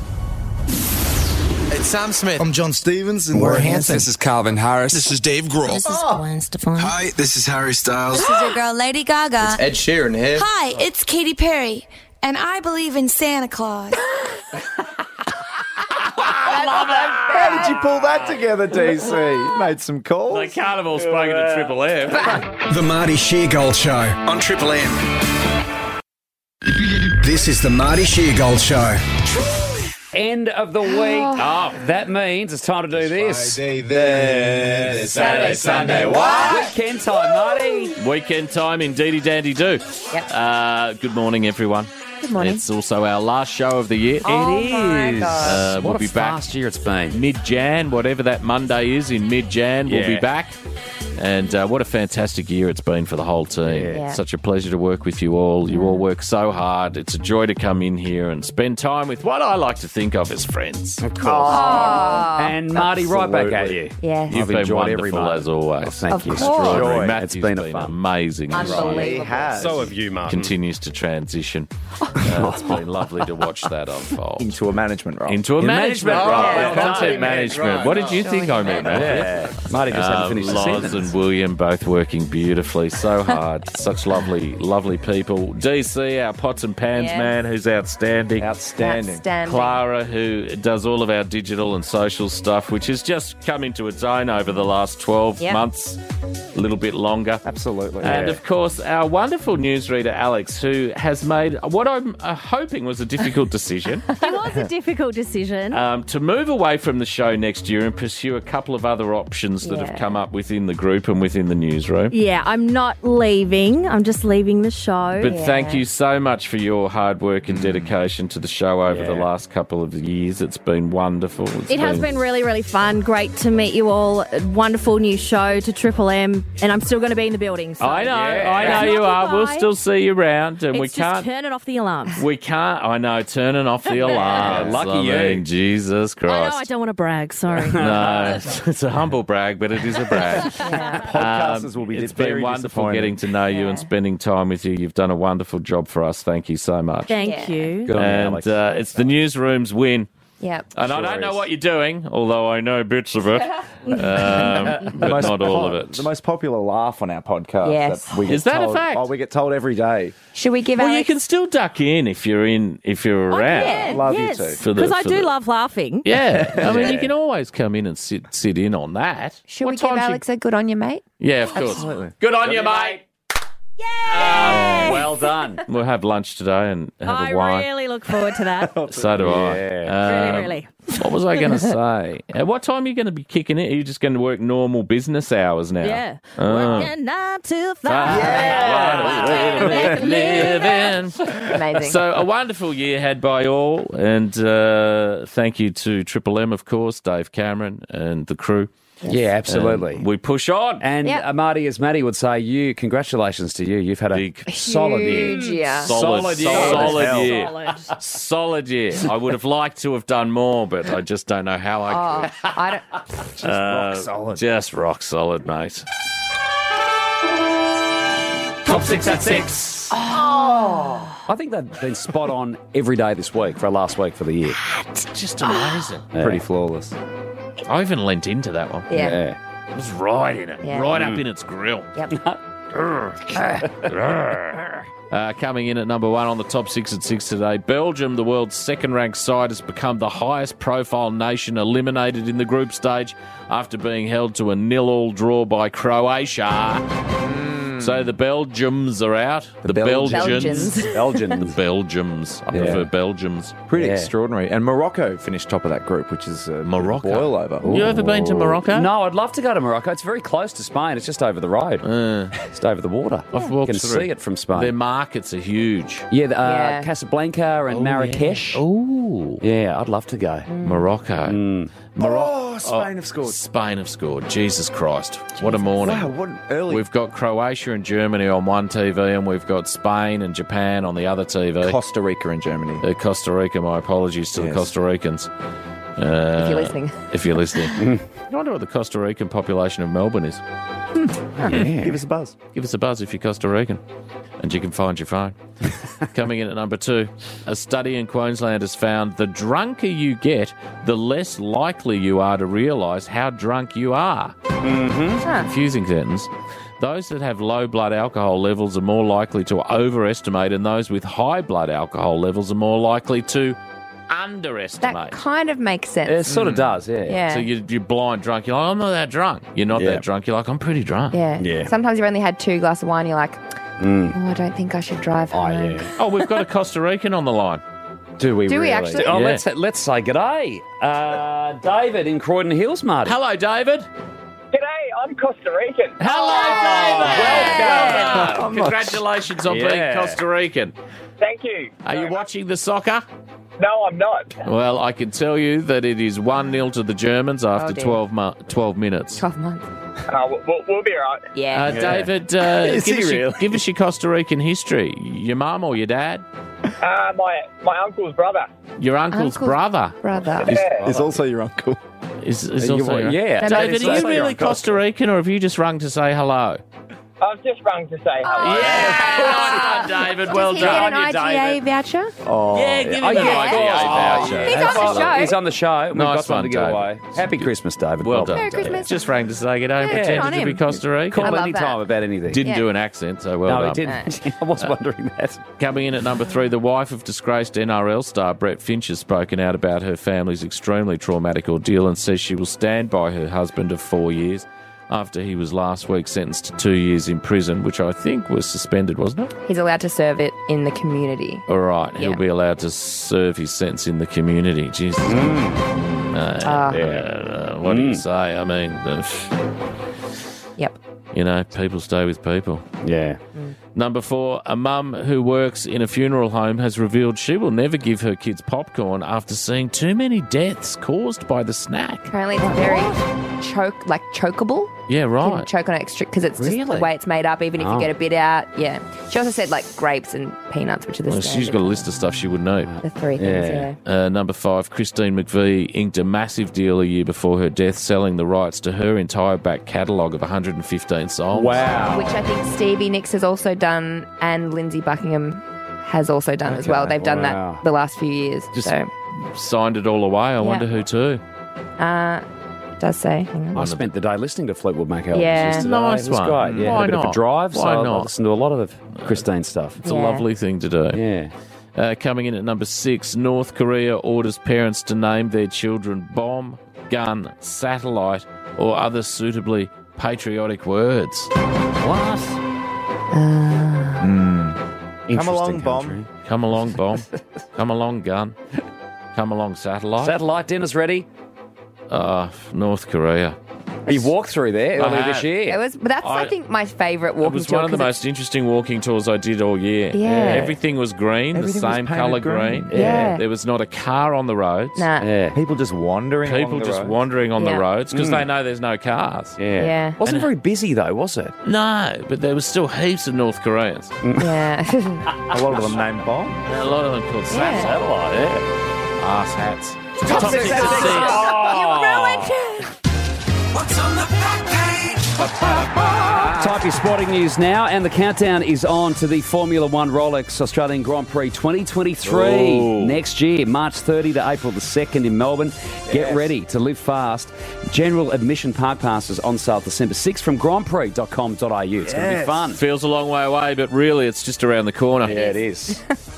It's Sam Smith. I'm John Stevens. And Warren Hansen. This is Calvin Harris. This is Dave Grohl. This is Gwen Stefani. Hi, this is Harry Styles. This is your girl Lady Gaga. Ed Sheeran here. Hi, it's Katy Perry, and I believe in Santa Claus. How did you pull that together, DC? Made some calls. They can't have all spoken to Triple M. The Marty Sheargold Show on Triple M. This is the Marty Sheargold Show. End of the week. Oh, that means it's time to do this. Friday then, Saturday, Sunday, what? Weekend time, Marty. Weekend time, indeedy dandy do. Yep. Good morning, everyone. Good morning. It's also our last show of the year. Oh, my gosh. We'll What be a back fast year it's been. mid-Jan, whatever that Monday is in mid-Jan, we'll be Yeah. back. And what a fantastic year it's been for the whole team. Yeah. Such a pleasure to work with you all. You all work so hard. It's a joy to come in here and spend time with what I like to think of as friends. Of course. And Marty, right back at you. Yes. You've I've been enjoyed every wonderful moment. as always. Thank Of you. course. Extraordinary. Joy. Matthew's It's been a fun. amazing. Unbelievable. has. So have you, Martin. Continues to transition. It's been lovely to watch that unfold. Into a management role. Into a management role. Yeah. Content management. What did you think I meant, Matthew? Yeah. Marty just had to finish the Loz sentence. and William both working beautifully, so hard. Such lovely, lovely people. DC, our pots and pans Yes. man, who's outstanding. Outstanding. Clara, who does all of our digital and social stuff, which has just come into its own over the last 12 Yep. months, a little bit longer. Absolutely. And of course, our wonderful newsreader, Alex, who has made what I'm hoping was a difficult decision. It was a difficult decision. To move away from the show next year and pursue a couple of other options that have come up within the group. group and within the newsroom. Yeah, I'm not leaving. I'm just leaving the show. But thank you so much for your hard work and dedication to the show over the last couple of years. It's been wonderful. It has been really, really fun. Great to meet you all. Wonderful new show to Triple M. And I'm still going to be in the building. So. I know you are. We'll still see you around. And it's just turning off the alarms. We can't. I know, turning off the alarms. Lucky you. Jesus Christ. I know, I don't want to brag. Sorry. No, it's a humble brag, but it is a brag. Podcasters will be It's very been wonderful disappointed. getting to know you and spending time with you. You've done a wonderful job for us. Thank you so much. Thank you. Good on you, And Alex. it's the newsroom's win. Yep. And I don't know what you're doing, although I know bits of it, but not all of it. The most popular laugh on our podcast. Yes. That we get Is that a told, fact? Oh, we get told every day. Should we give Well, Alex... you can still duck in if you're around. Yeah, Love yes. you too. Because I do love laughing. Yeah, I mean, you can always come in and sit in on that. Should What we give time's Alex a good on you, mate? Yeah, of course. Absolutely. Good on you, mate. Well done. We'll have lunch today and have I a wine. really look forward to that. So do I. Really. What was I going to say? At what time are you going to be kicking it? Are you just going to work normal business hours now? Yeah. Oh. Working 9 to 5. What a way to live Amazing. So a wonderful year had by all, and thank you to Triple M, of course, Dave Cameron and the crew. Yeah, absolutely. We push on. And Marty, as Maddie would say, congratulations to you. You've had a solid year. Huge year. Solid year. Solid. Solid year. I would have liked to have done more, but I just don't know how I could. I don't... Rock solid. Just rock solid, mate. Top 6 at 6. I think they've been spot on every day this week for our last week for the year. It's just amazing. Pretty flawless. I even lent into that one. Yeah. It was right in it. Yeah. Right up in its grill. Yep. Coming in at number 1 on the top 6 at 6 today, Belgium, the world's second-ranked side, has become the highest-profile nation eliminated in the group stage after being held to a 0-0 draw by Croatia. So the Belgians are out. The Belgians. The Belgians. I prefer Belgians. Pretty extraordinary. And Morocco finished top of that group, which is a Morocco. boil over. You ever been to Morocco? No, I'd love to go to Morocco. It's very close to Spain. It's just over the road. Just over the water. I've You walked can through. see it from Spain. Their markets are huge. Yeah, Casablanca and Marrakesh. Ooh. Yeah, I'd love to go. Morocco. Spain have scored. Spain have scored. Jesus Christ. What a morning. Wow, what an early... We've got Croatia and Germany on one TV, and we've got Spain and Japan on the other TV. Costa Rica and Germany. Costa Rica, my apologies to the Costa Ricans. If you're listening. If you're listening. I wonder what the Costa Rican population of Melbourne is. Give us a buzz. Give us a buzz if you're Costa Rican. And you can find your phone. Coming in at number 2, a study in Queensland has found the drunker you get, the less likely you are to realise how drunk you are. Confusing sentence. Those that have low blood alcohol levels are more likely to overestimate, and those with high blood alcohol levels are more likely to underestimate. That kind of makes sense. It sort of does, yeah. So you're blind drunk. You're like, I'm not that drunk. You're not that drunk. You're like, I'm pretty drunk. Yeah. Sometimes you've only had 2 glasses of wine. You're like, oh, I don't think I should drive home. Oh, we've got a Costa Rican on the line. Do we Do we really? actually? Oh, Yeah. let's say g'day. David in Croydon Hills, Marty. Hello, David. G'day, I'm Costa Rican. Hello, David. Welcome. Congratulations on being Costa Rican. Thank you. Are you watching the soccer? No, I'm not. Well, I can tell you that it is 1-0 to the Germans after 12 minutes. 12 months. We'll be all right. Yeah. David, Is he really? give us your Costa Rican history. Your mum or your dad? My uncle's brother. Your uncle's brother. Is also your uncle. Is also your yeah. David, are you really Costa Rican, or have you just rung to say hello? I've just rung to say hello. Yeah, David. Well Does he done. get an IGA voucher? Oh, Yeah, give him an yeah. IGA voucher. He's on the show. He's on the show. We've Nice got one one, to give David. away. Happy Christmas, David. Well done. Merry David. Christmas. Just rang to say good day. Yeah, good Pretended on to be him. Costa Rican. Call I love any that. time about anything. Didn't Yeah. do an accent, so well No, done. he didn't. I was wondering that. Coming in at number 3, the wife of disgraced NRL star Brett Finch has spoken out about her family's extremely traumatic ordeal and says she will stand by her husband of 4 years after he was last week sentenced to 2 years in prison, which I think was suspended, wasn't it? He's allowed to serve it in the community. All right, he'll Yeah. be allowed to serve his sentence in the community. Jesus. What do you say? I mean, Yep. You know, people stay with people. Yeah. Number 4, a mum who works in a funeral home has revealed she will never give her kids popcorn after seeing too many deaths caused by the snack. Apparently it's very chokeable. Yeah, You right. can choke on it because it's just the Really? way it's made up, even if you Oh. get a bit out. Yeah. She also said like grapes and peanuts, which are the Well, standard. she's got a list of stuff she would know. The 3 things, Number 5, Christine McVie inked a massive deal a year before her death, selling the rights to her entire back catalogue of 115 songs. Which I think Stevie Nicks has also done and Lindsay Buckingham has also done as well. They've done Wow. that the last few years. Just so, signed it all away. I wonder who to. it does say. Hang on. I spent the day listening to Fleetwood Mac albums Yeah. yesterday. Nice It was one. great. Yeah, Why had a bit of a not? drive, Why so I not? listened to a lot of Christine stuff. It's a lovely thing to do. Yeah. Coming in at number 6, North Korea orders parents to name their children bomb, gun, satellite, or other suitably patriotic words. What? Come along, bomb. Come along, bomb. Come along, gun. Come along, satellite. Satellite dinner's ready. North Korea. You walked through there I earlier have. this year. It was, but that's I think my favourite It walking was tour. one of the 'cause most interesting walking tours I did all year. Yeah. Everything was green, Everything the was same painted colour green. green. Yeah. There was not a car on the roads. Nah. Yeah. People just wandering People along the just road. wandering on Yeah. the roads because Mm. they know there's no cars. Yeah. Yeah. Wasn't very busy though, was it? No, but there was still heaps of North Koreans. Yeah. A lot of them named bomb. A lot of them called Yeah. satellite. Yeah. Arse hats. Top six out of six. You ruined it. What's on the back page? Type your sporting news now, and the countdown is on to the Formula One Rolex Australian Grand Prix 2023 Ooh. next year, March 30 to April the 2nd in Melbourne. Get ready to live fast. General admission park passes on sale December 6th from grandprix.com.au. It's going to be fun. Feels a long way away, but really it's just around the corner. Yeah, it is.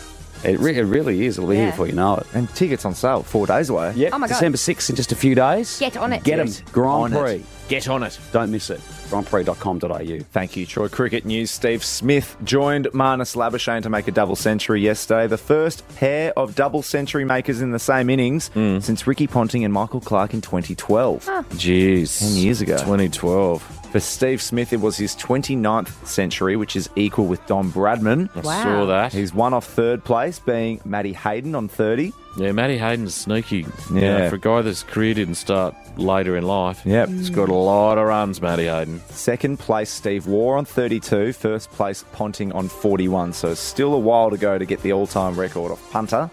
It really is. It'll be here before you know it. And tickets on sale 4 days away. Yep, Oh my God. December 6th in just a few days. Get on it. Get them. Grand On it. Prix. Get on it. Don't miss it. grandprix.com.au. Thank you, Troy. Cricket news. Steve Smith joined Marnus Labuschagne to make a double century yesterday. The first pair of double century makers in the same innings since Ricky Ponting and Michael Clarke in 2012. Jeez. 10 years ago. 2012. For Steve Smith, it was his 29th century, which is equal with Don Bradman. I saw that. He's one off third place, being Matty Hayden on 30. Yeah, Matty Hayden's sneaky. You Yeah. know, for a guy that's career didn't start later in life. Yep. He's got a lot of runs, Matty Hayden. Second place, Steve Waugh on 32. First place, Ponting on 41. So still a while to go to get the all-time record of punter.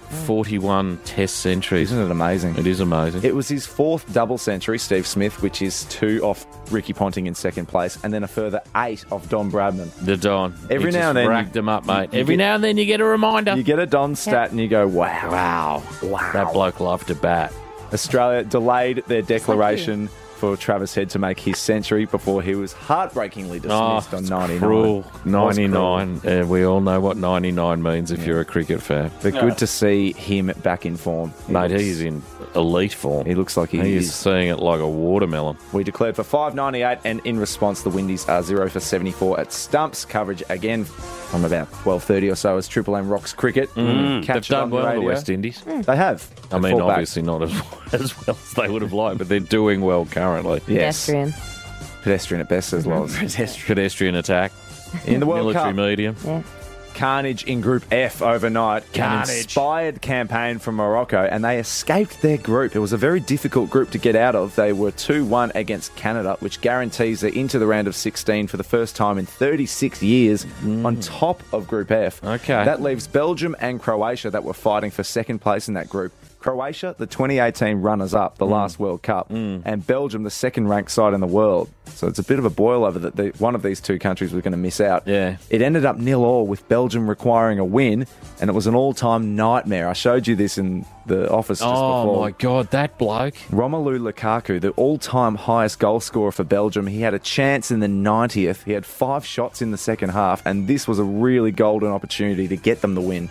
41 test centuries. Isn't it amazing? It is amazing. It was his fourth double century, Steve Smith, which is 2 off Ricky Ponting in second place, and then a further 8 off Don Bradman. The Don. Every He now just and then racked them up, mate. you Every get- now and then you get a reminder. You get a Don stat and you go, wow. That bloke loved to bat. Australia delayed their declaration for Travis Head to make his century before he was heartbreakingly dismissed on 99. Cruel. Was 99. We all know what 99 means if you're a cricket fan. But good to see him back in form. Mate, he's in elite form. He looks like he is is. seeing it like a watermelon. We declared for 598, and in response, the Windies are 0 for 74 at stumps. Coverage again from about 12:30 or so as Triple M rocks cricket. They've Catch it done on the well, the radio. West Indies. They have. I mean, Fullback. obviously not as well as they would have liked, but they're doing well currently. Yes. Pedestrian. Pedestrian at best, as well as Pedestrian attack. in the World Military Cup. medium. Yeah. Carnage in Group F overnight. An Carnage. inspired campaign from Morocco, and they escaped their group. It was a very difficult group to get out of. They were 2-1 against Canada, which guarantees they're into the round of 16 for the first time in 36 years on top of Group F. Okay. That leaves Belgium and Croatia that were fighting for second place in that group. Croatia, the 2018 runners-up, the last World Cup, and Belgium, the second-ranked side in the world. So it's a bit of a boil over that one of these two countries was going to miss out. Yeah. It ended up 0-0 with Belgium requiring a win, and it was an all-time nightmare. I showed you this in the office just Oh, before. my God, that bloke. Romelu Lukaku, the all-time highest goal scorer for Belgium, he had a chance in the 90th. He had 5 shots in the second half, and this was a really golden opportunity to get them the win.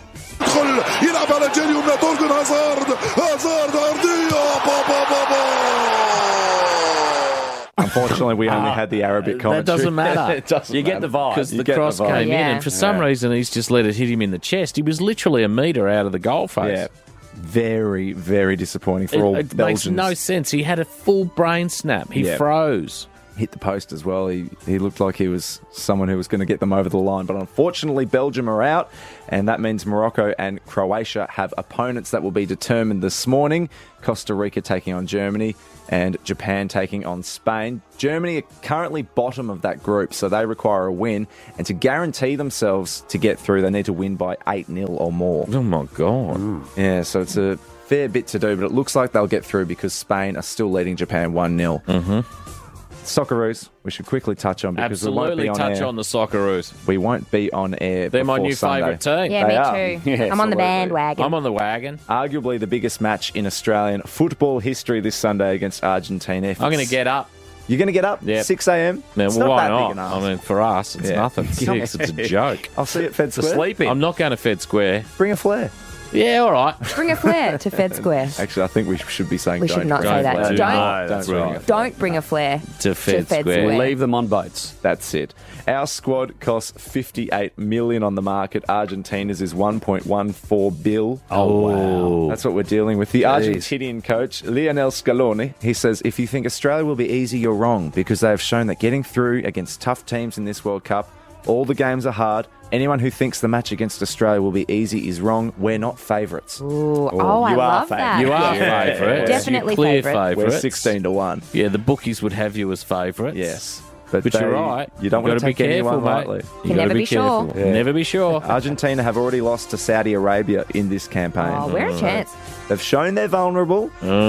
يلعب على الجاني ومن تورجن هازارد أرضية Unfortunately, we only had the Arabic commentary. That doesn't matter. It doesn't You get the vibe. Because You the get the cross vibe. came in, Yeah. and for some reason, he's just let it hit him in the chest. He was literally a metre out of the goal face. Yeah. Very, very disappointing for all It makes Belgians. no sense. He had a full brain snap. He Yeah. froze. hit the post as well. He looked like he was someone who was going to get them over the line. But unfortunately, Belgium are out, and that means Morocco and Croatia have opponents that will be determined this morning. Costa Rica taking on Germany and Japan taking on Spain. Germany are currently bottom of that group, so they require a win. And to guarantee themselves to get through, they need to win by 8-0 or more. Oh, my God. Yeah, so it's a fair bit to do, but it looks like they'll get through because Spain are still leading Japan 1-0. Socceroos, we should quickly touch on because we won't be on touch air. on the Socceroos. We won't be on air. They're my before new Sunday. favourite team. Yeah, They me are. too. Yeah, I'm on the absolutely. bandwagon. I'm on the wagon. Arguably the biggest match in Australian football history this Sunday against Argentina. I'm going to get up. You're going to get up? Yep. 6 a.m? Yeah, It's well, not why that not? big an ask. I mean, for us, it's nothing. 6, it's a joke. I'll see you at Fed It's a Square. sleep in. I'm not going to Fed Square. Bring a flare. Yeah, all right. Bring a flare to Fed Square. Actually, I think we should be saying We don't. should not bring say a that. flare. Don't- Don't bring bring a a Don't bring a flare To Fed Square. Leave them on boats. That's it. Our squad costs $58 million on the market. Argentina's is $1.14 billion. Oh, wow. That's what we're dealing with. The Argentinian coach, Lionel Scaloni, he says, if you think Australia will be easy, you're wrong, because they have shown that getting through against tough teams in this World Cup, all the games are hard. Anyone who thinks the match against Australia will be easy is wrong. We're not favourites. Ooh, I you are love favourites. that. You are Yeah. favourites. Definitely You're clear favourite. We're favourites. 16-1. Yeah, the bookies would have you as favourites. Yes. But you're right. You don't want Gotta to be take anyone careful, mate. lightly. You Can gotta never be careful. sure. Yeah. Never be sure. Argentina have already lost to Saudi Arabia in this campaign. Oh, we're a chance. They've shown they're vulnerable.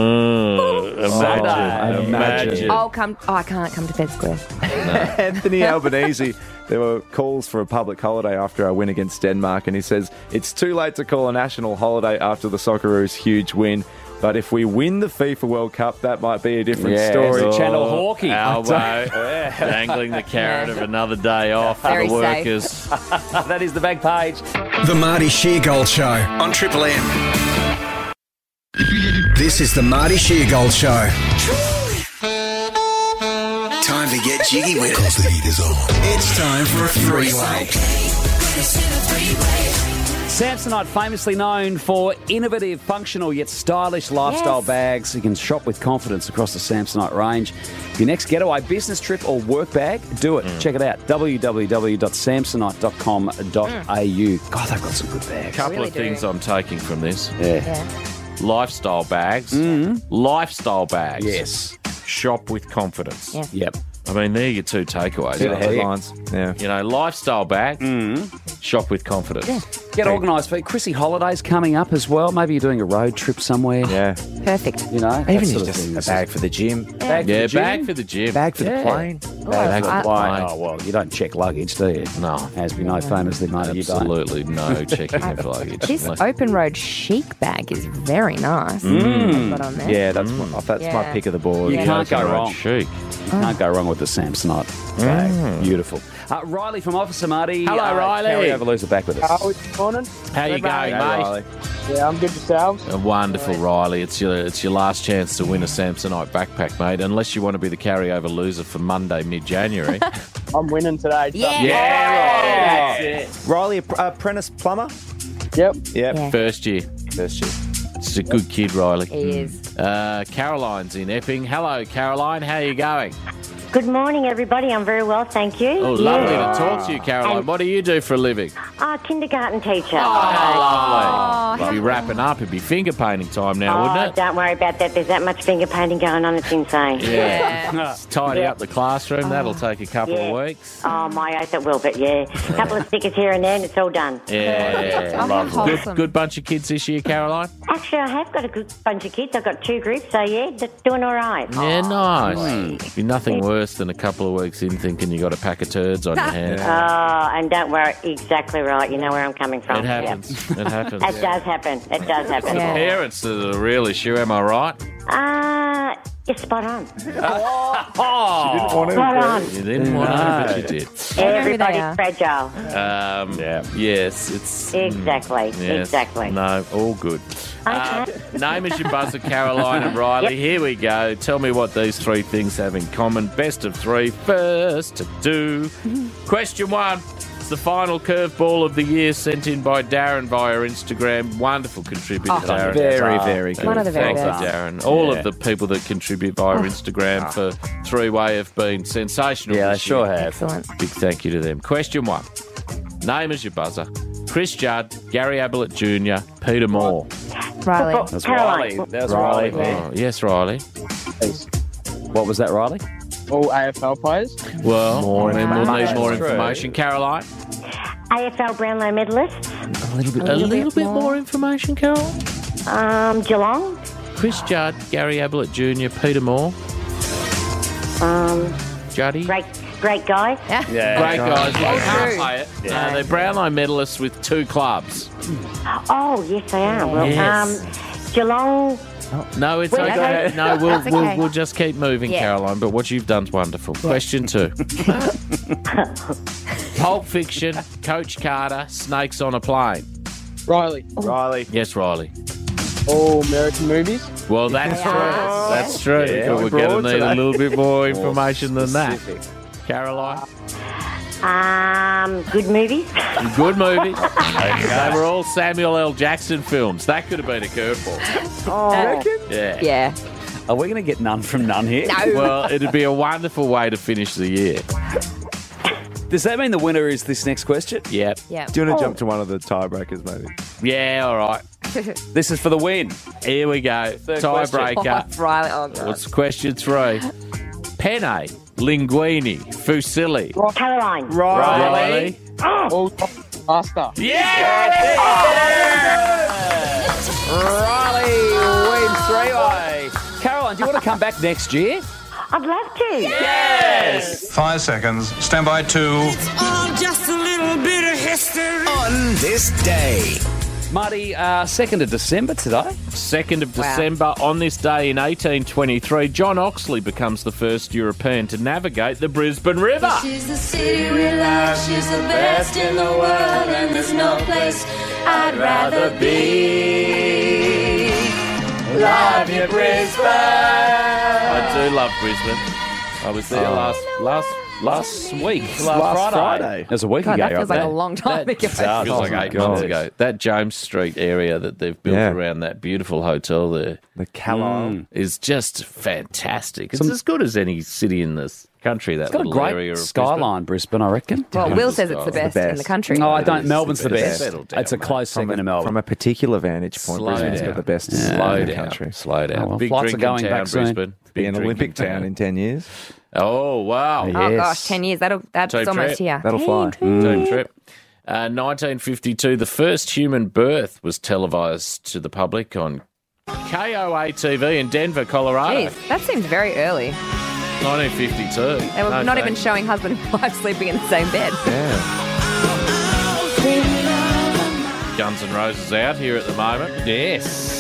Imagine. I can't come to Fed Square. Anthony Albanese, there were calls for a public holiday after our win against Denmark, and he says it's too late to call a national holiday after the Socceroos' huge win. But if we win the FIFA World Cup, that might be a different story. Channel Hawkeye. Albo, dangling the carrot of another day off for Very the safe. workers. That is the back page. The Marty Sheargold Show on Triple M. This is the Marty Sheargold Show. Time to get jiggy with it. 'Cause the heat is on. It's time for a three-way. Samsonite, famously known for innovative, functional yet stylish lifestyle Yes. bags. You can shop with confidence across the Samsonite range. Your next getaway, business trip or work bag, do it. Check it out. www.samsonite.com.au. God, they've got some good bags. Couple Really of things do. I'm taking from this. Yeah. Lifestyle bags. Lifestyle bags. Yes. Shop with confidence. Yeah. Yep. I mean, they're your two takeaways. See the aren't they? headlines. Yeah. You know, lifestyle bag, shop with confidence. Get organised for Chrissy Holidays coming up as well. Maybe you're doing a road trip somewhere. Yeah. Perfect. You know, Even that sort of just thing. a bag for the gym. Bag for Yeah, the gym. bag for the gym. Bag for the Yeah. plane. Bag for the plane. Oh, well, you don't check luggage, do you? No. As we know famously, mate, you don't. Absolutely no checking of luggage. This Unless- open road chic bag is very nice. I've got on there. Yeah, that's my Yeah. pick of the board. You can't go wrong. Chic. You can't go wrong with the Samsonite bag. Beautiful. Riley from Officer Marty. Hello, Riley. Carrie Overloos are back with us. Good morning. How you going, mate? Riley. Yeah, I'm good yourselves. Wonderful, Riley. It's your last chance to win a Samsonite backpack, mate. Unless you want to be the carryover loser for Monday, mid-January. I'm winning today. Yeah. Riley, apprentice plumber? Yep. Yep. Yeah. First year. It's a good kid, Riley. He is. Caroline's in Epping. Hello, Caroline. How are you going? Good morning, everybody. I'm very well, thank you. Oh, lovely to talk to you, Caroline. And- What do you do for a living? Kindergarten teacher. Lovely. It'd be wrapping up. It'd be finger painting time now, wouldn't it? Don't worry about that. There's that much finger painting going on. It's insane. Yeah. Tidy up the classroom. That'll take a couple of weeks. Oh, my oath it will, but yeah. A couple of stickers here and there and it's all done. Yeah. Oh, how wholesome. Good bunch of kids this year, Caroline? Actually, I have got a good bunch of kids. I've got 2 groups, so yeah, they're doing all right. Yeah, nice. Be nothing worse than a couple of weeks in thinking you got a pack of turds on your hand. Oh, and don't worry, exactly right. You know where I'm coming from. It happens. It happens. It does happen. It does happen. Yeah. Parents are the real issue, am I right? You're spot on. Oh, Spot on. you didn't want to, but you did. Everybody's fragile. Yes, it's Exactly. yes. Exactly. No, all good. Name as your buzzer, Caroline and Riley. Yep. Here we go. Tell me what these 3 things have in common. Best of 3. First to do. Question 1. It's the final curveball of the year sent in by Darren via Instagram. Wonderful contributor, Darren. Very, very good. One of the very Thank you, best. Darren. All of the people that contribute via Instagram for Three-Way have been sensational. Yeah, they this sure year. have. Excellent. Big thank you to them. Question 1. Name as your buzzer. Chris Judd, Gary Ablett Jr., Peter Moore. Riley. That's Riley. That was Riley. Oh, yes, Riley. What was that, Riley? All AFL players. Well, we'll need more True. information. Caroline? AFL Brownlow medalists. A little bit more information, Caroline. Geelong. Chris Judd, Gary Ablett Jr., Peter Moore. Juddy? Great guys. Yeah. Great guys. Well, can't True. play it. They're Brownlow medalists with 2 clubs. Oh, yes, they are. Well, Yes. Geelong. No, it's Well, okay. okay. No, That's okay. we'll just keep moving, Yeah. Caroline. But what you've done's wonderful. Question 2. Pulp Fiction, Coach Carter, Snakes on a Plane. Riley. Riley. Yes, Riley. All American movies. Well, that's true. That's true. Yeah, but we're broad going to need a today. little bit more information than that. Caroline? Good movies. Good movie. They were all Samuel L. Jackson films. That could have been a curveball. Yeah. Yeah. Are we going to get none from none here? No. Well, it'd be a wonderful way to finish the year. Does that mean the winner is this next question? Yep. Yeah. Do you want to jump to one of the tiebreakers, maybe? Yeah, all right. This is for the win. Here we go. Tiebreaker. Riley. Oh, God. What's question 3? Penne, linguine, fusilli. Caroline. Riley. All pasta. Yeah! Riley wins 3-way. Caroline, do you want to come back next year? I'd love to. Yes! 5 seconds. Stand by 2. Just a little bit of history. On this day. Marty, 2nd of December today. 2nd of December, on this day in 1823, John Oxley becomes the first European to navigate the Brisbane River. She's the city we love. She's the best in the world, and there's no place I'd rather be. Love you, Brisbane. I do love Brisbane. I was there last week. Last Friday. It was a week God, ago. that feels like a long time ago. It feels like 8 months ago. That James Street area that they've built around that beautiful hotel there, The Carlisle. is just fantastic. It's as good as any city in this country, that It's got a little great area of skyline, Brisbane, I reckon. Well, Will says it's the best in the country. No, I don't. Melbourne's the best. Settle down, It's a mate. close second to Melbourne. From a particular vantage point, Slow Brisbane's down. got the best Slow in the down. country. Slow down. Oh, well, Big flights are drinking going town, back soon. Brisbane. Be an Big Olympic drinking town in 10 years. Oh, wow. Oh, gosh, 10 years. That's Team almost trip. here. That'll fly. Team trip. 1952, the first human birth was televised to the public on KOA TV in Denver, Colorado. Jeez, that seems very early. 1952. They were No not thanks. even showing husband and wife sleeping in the same bed. Yeah. Guns N' Roses out here at the moment. Yes.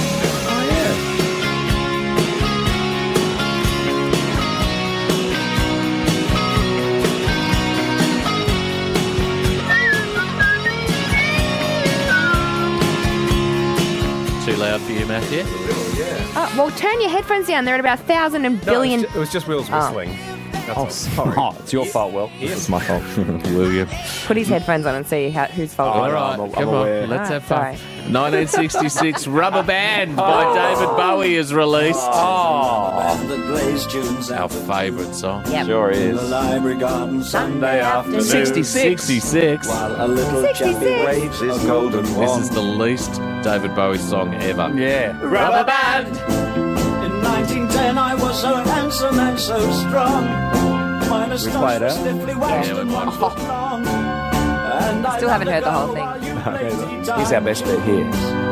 Too loud for you, Matthew? Well, turn your headphones down. They're at about 1,000 and billion. It was just Will's whistling. Oh, sorry. Oh, it's your fault, Will. It's my fault. Will you? Put his headphones on and see whose fault All it is. right, I'm come aware. on. Let's Ah, have fun. sorry. 1966, Rubber Band by David Bowie is released. Our favourite song. Yep. Sure is. Library garden Sunday afternoon. 66. While a little chappie waves his golden This wand. is the least David Bowie song ever. Yeah. Rubber band. In 1910 I was so handsome and so strong. My moustache played was it? stiffly waxed Yeah, and we 1 foot long. And I Still haven't loved heard the whole girl thing. while you Okay, played here's our best bit here.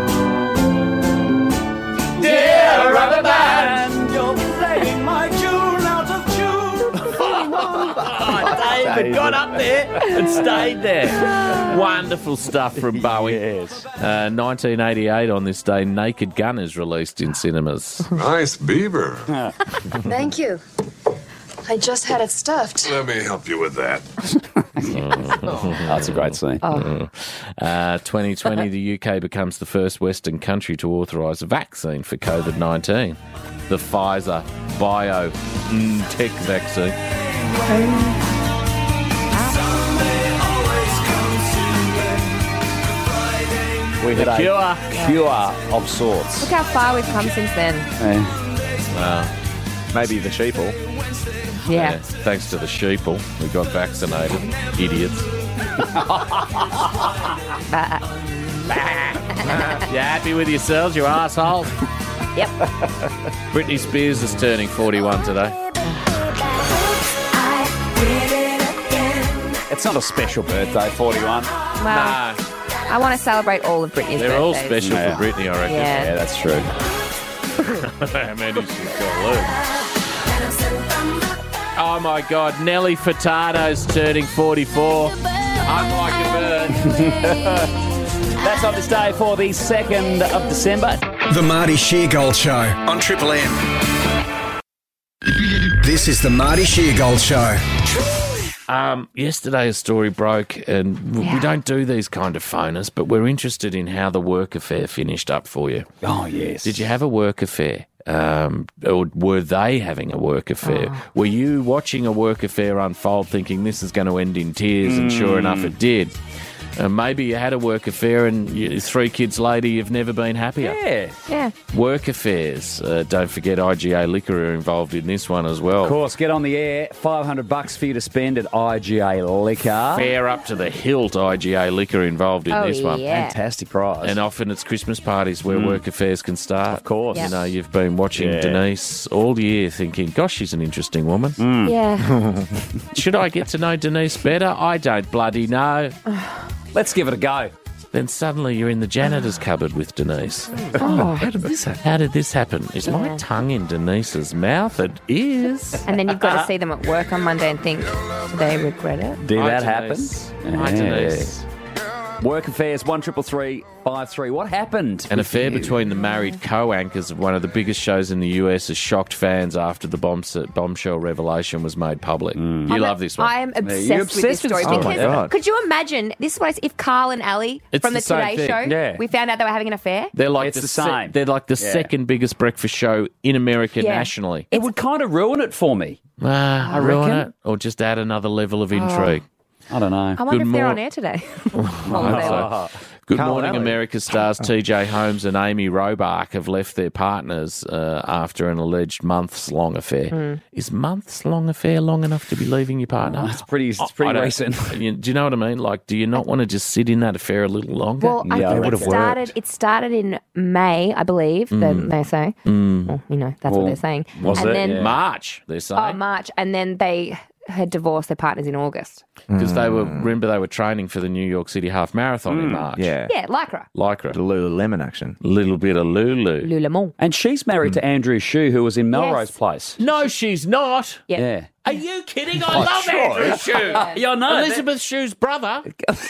Dear rubber band, you're playing my tune out of tune. David got up there and stayed there. Wonderful stuff from Bowie. Yes. 1988 on this day, Naked Gun is released in cinemas. Nice beaver. Thank you. I just had it stuffed. Let me help you with that. That's a great scene. 2020, the UK becomes the first Western country to authorise a vaccine for COVID-19. The Pfizer BioNTech vaccine. We had cure. a cure of sorts. Look how far we've come since then. Maybe the sheeple. Yeah. Thanks to the sheeple, we got vaccinated. Idiots. You happy with yourselves, you assholes? Yep. Britney Spears is turning 41 today. It's not a special birthday, 41. Well, I want to celebrate all of Britney's They're all birthdays. special for Britney, I reckon. Yeah. That's true. How many she's got left? Oh my God, Nelly Furtado's turning 44. Unlike a bird. That's on this day for the 2nd of December. The Marty Sheargold Show on Triple M. This is the Marty Sheargold Show. Yesterday a story broke, and we don't do these kind of phoners, but we're interested in how the work affair finished up for you. Oh, yes. Did you have a work affair? Or were they having a work affair? Were you watching a work affair unfold thinking this is going to end in tears, and sure enough it did? Maybe you had a work affair and 3 kids later you've never been happier. Yeah. Work affairs. Don't forget IGA Liquor are involved in this one as well. Of course, get on the air. $500 for you to spend at IGA Liquor. Fair up to the hilt, IGA Liquor involved in this one. Yeah. Fantastic prize. And often it's Christmas parties where work affairs can start. Of course. You know, you've been watching Denise all year thinking, gosh, she's an interesting woman. Yeah. Should I get to know Denise better? I don't bloody know. Let's give it a go. Then suddenly you're in the janitor's cupboard with Denise. Oh, how did this happen? How did this happen? Is my tongue in Denise's mouth? It is. And then you've got to see them at work on Monday and think, do they regret it? Do that Denise. happen? Hi, Denise. Work affairs, 133353. What happened? An affair between the married co-anchors of one of the biggest shows in the US has shocked fans after the bombshell revelation was made public. You love this one. I am obsessed, you're with this obsessed with story. this story. Because Oh, my God. could you imagine, this was if Carl and Ali It's from the the same Today thing. Show, Yeah. we found out they were having an affair? They're like It's the same. They're like the second biggest breakfast show in America nationally. It would kind of ruin it for me. I reckon. it, or just add another level of intrigue. I don't know. I wonder Good if they're mor- on air today. Good Carl Morning and Ali. America stars TJ Holmes and Amy Robark have left their partners after an alleged months-long affair. Is months-long affair long enough to be leaving your partner? It's pretty I don't- recent. Do you know what I mean? Like, do you not want to just sit in that affair a little longer? Well, I think it started in May, I believe, they say. Well, that's what they're saying. Was and it? then March, they're saying. March. And then they had divorced their partners in August. Because they were training for the New York City Half Marathon in March. Yeah. Yeah, Lycra. Lycra. The Lululemon action. Little bit of Lulu. Lululemon. And she's married to Andrew Shue, who was in Melrose Place. No, she's not. Yeah. Are you kidding? I love Andrew Shue. Yeah, I know. Elizabeth Shue's brother.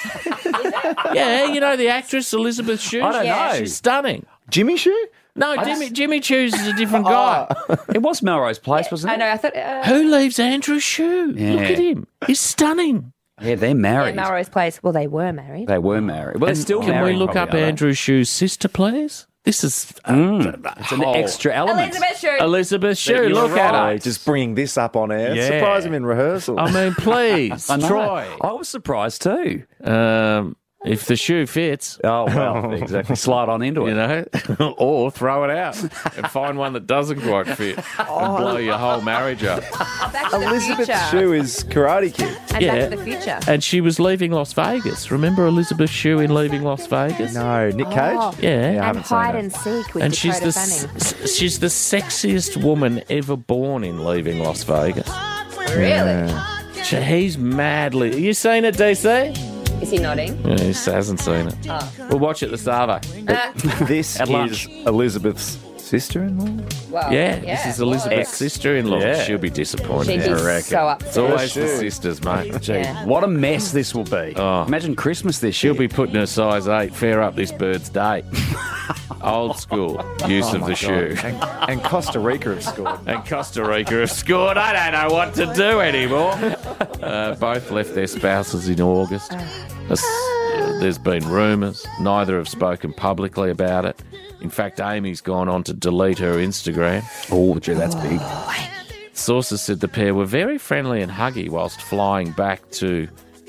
Yeah, you know the actress Elizabeth Shue? I don't know. She's stunning. Jimmy Shue? No, Jimmy Chu's is a different guy. It was Melrose Place, wasn't it? I know, I thought... Who leaves Andrew Shue? Yeah. Look at him. He's stunning. Yeah, they're married. Melrose Place. Well, they were married. They were married. Well, they're still Can married. we look up probably, aren't Andrew Shue's sister, please? This is It's an extra element. Elizabeth Shue. Elizabeth Shue. Look at her. Just bringing this up on air. Yeah. Surprise him in rehearsal. I mean, please, I know. Troy. I was surprised too. If the shoe fits, Oh, well, exactly. Slide on into it. you know, or throw it out and find one that doesn't quite fit and blow your whole marriage up. Back to the Elizabeth future. Shue is Karate Kid. And Yeah. Back to the Future. And she was leaving Las Vegas. Remember Elizabeth Shue in Leaving Las Vegas? No, Nick Cage? Oh. Yeah. I And haven't seen Hide it. and Seek with And Dakota Fanning. she's the sexiest woman ever born in Leaving Las Vegas. Really? He's madly. You seen it, DC? Is he nodding? Yeah, he hasn't seen it. Oh. We'll watch it the Savo. This At lunch. is Elizabeth's sister-in-law? Well, Yeah, this is Elizabeth's Ex. sister-in-law. Yeah. She'll be disappointed. She'd be I reckon. so upset. It's always Sure. the sisters, mate. Gee, Yeah. What a mess this will be. Oh. Imagine Christmas this she'll year. be putting her size 8 fair up this bird's date. Old school use of the shoe. And Costa Rica have scored. And Costa Rica have scored. I don't know what to do anymore. Both left their spouses in August. There's been rumours. Neither have spoken publicly about it. In fact, Amy's gone on to delete her Instagram. Oh, gee, that's big. Sources said the pair were very friendly and huggy whilst flying back to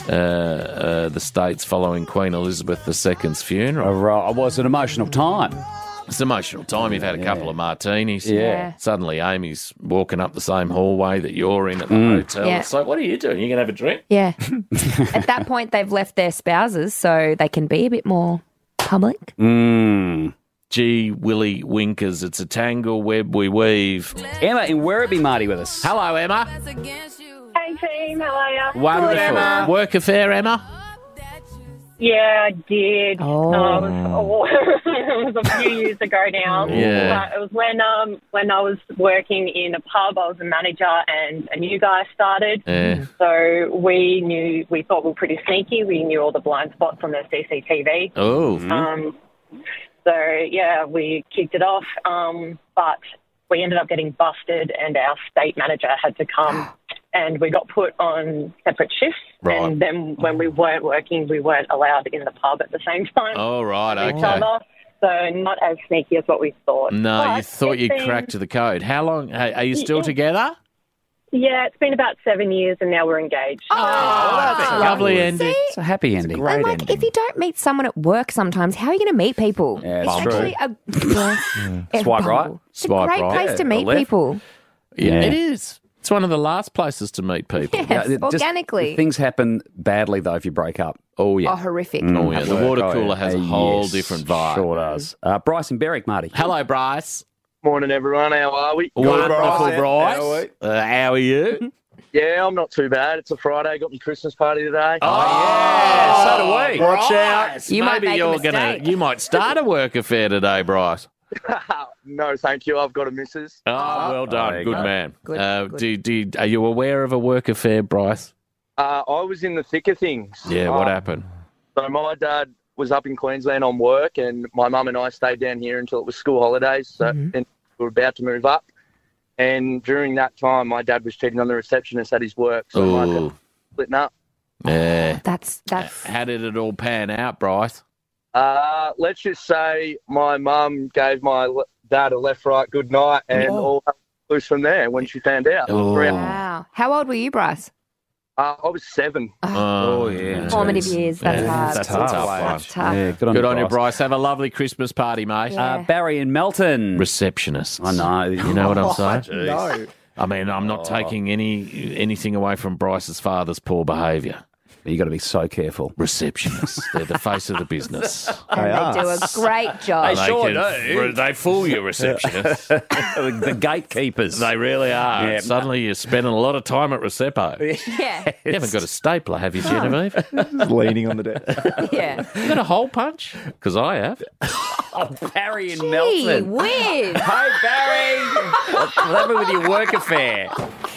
the States following Queen Elizabeth II's funeral. Oh, right. It was an emotional time. It's an emotional time. You've had a couple of martinis. Yeah. Suddenly Amy's walking up the same hallway that you're in at the hotel. Yeah. It's like, what are you doing? You going to have a drink? Yeah. At that point, they've left their spouses so they can be a bit more public. Gee, Willy Winkers, it's a tangle web we weave. Emma in Werribee, Marty, with us. Hello, Emma. Hey team, how are you? Wonderful. Emma. Work affair, Emma? Yeah, I did. Oh. It was a few years ago now. Yeah. But it was when I was working in a pub. I was a manager, and a new guy started. Yeah. So we thought we were pretty sneaky. We knew all the blind spots from the CCTV. Oh. So yeah, we kicked it off. But we ended up getting busted, and our state manager had to come. And we got put on separate shifts. Right. And then when we weren't working, we weren't allowed in the pub at the same time. Oh, right, with each okay. other. So not as sneaky as what we thought. No, But you thought it's you been- cracked the code. How long? Are you still together? Yeah, it's been about 7 years and now we're engaged. that's a lovely ending. See? It's a happy ending. And like, if you don't meet someone at work sometimes, how are you going to meet people? Yeah, it's it's true. actually a Swipe right. It's a great place to meet people. Yeah, it is. It's one of the last places to meet people. Yes, organically. Things happen badly, though, if you break up. Oh, yeah. Oh, horrific. Oh, yeah. The water cooler has a whole Yes, different vibe. Sure does. Bryce and Berwick, Marty. Hello, Bryce. Morning, everyone. How are we? Wonderful, Bryce. How are we? How are you? Yeah, I'm not too bad. It's a Friday. Got my Christmas party today. yeah, so do we. Watch out. Bryce, You might maybe make a you're mistake. You might start a work affair today, Bryce. No, thank you. I've got a missus. Oh, well done. there you Good go. man. Good, Are you aware of a work affair, Bryce? I was in the thick of things. Yeah, what happened? So my dad was up in Queensland on work, and my mum and I stayed down here until it was school holidays. So and we were about to move up. And during that time, my dad was cheating on the receptionist at his work. So my dad was splitting up. Yeah. That's. How did it all pan out, Bryce? Let's just say my mum gave my dad a left-right good night, and all hell loose from there when she found out. Wow. How old were you, Bryce? I was 7. Oh, yeah. Formative years. That's hard. That's a tough one. That's tough. Yeah, Good on you, Bryce. Have a lovely Christmas party, mate. Yeah. Barry in Melton. Receptionists. I know. You know what I'm saying? No. I mean, I'm not taking anything away from Bryce's father's poor behaviour. You've got to be so careful. Receptionists. They're the face of the business. And they do a great job. They sure do. They fool you, receptionists. The gatekeepers. They really are. Yeah. Suddenly you're spending a lot of time at Receppo. Yeah. You haven't got a stapler, have you, Genevieve? Leaning on the desk. Yeah. You got a hole punch? Because I have. Barry in Gee Melton. whiz. Hey, Barry. What's happened with your work affair?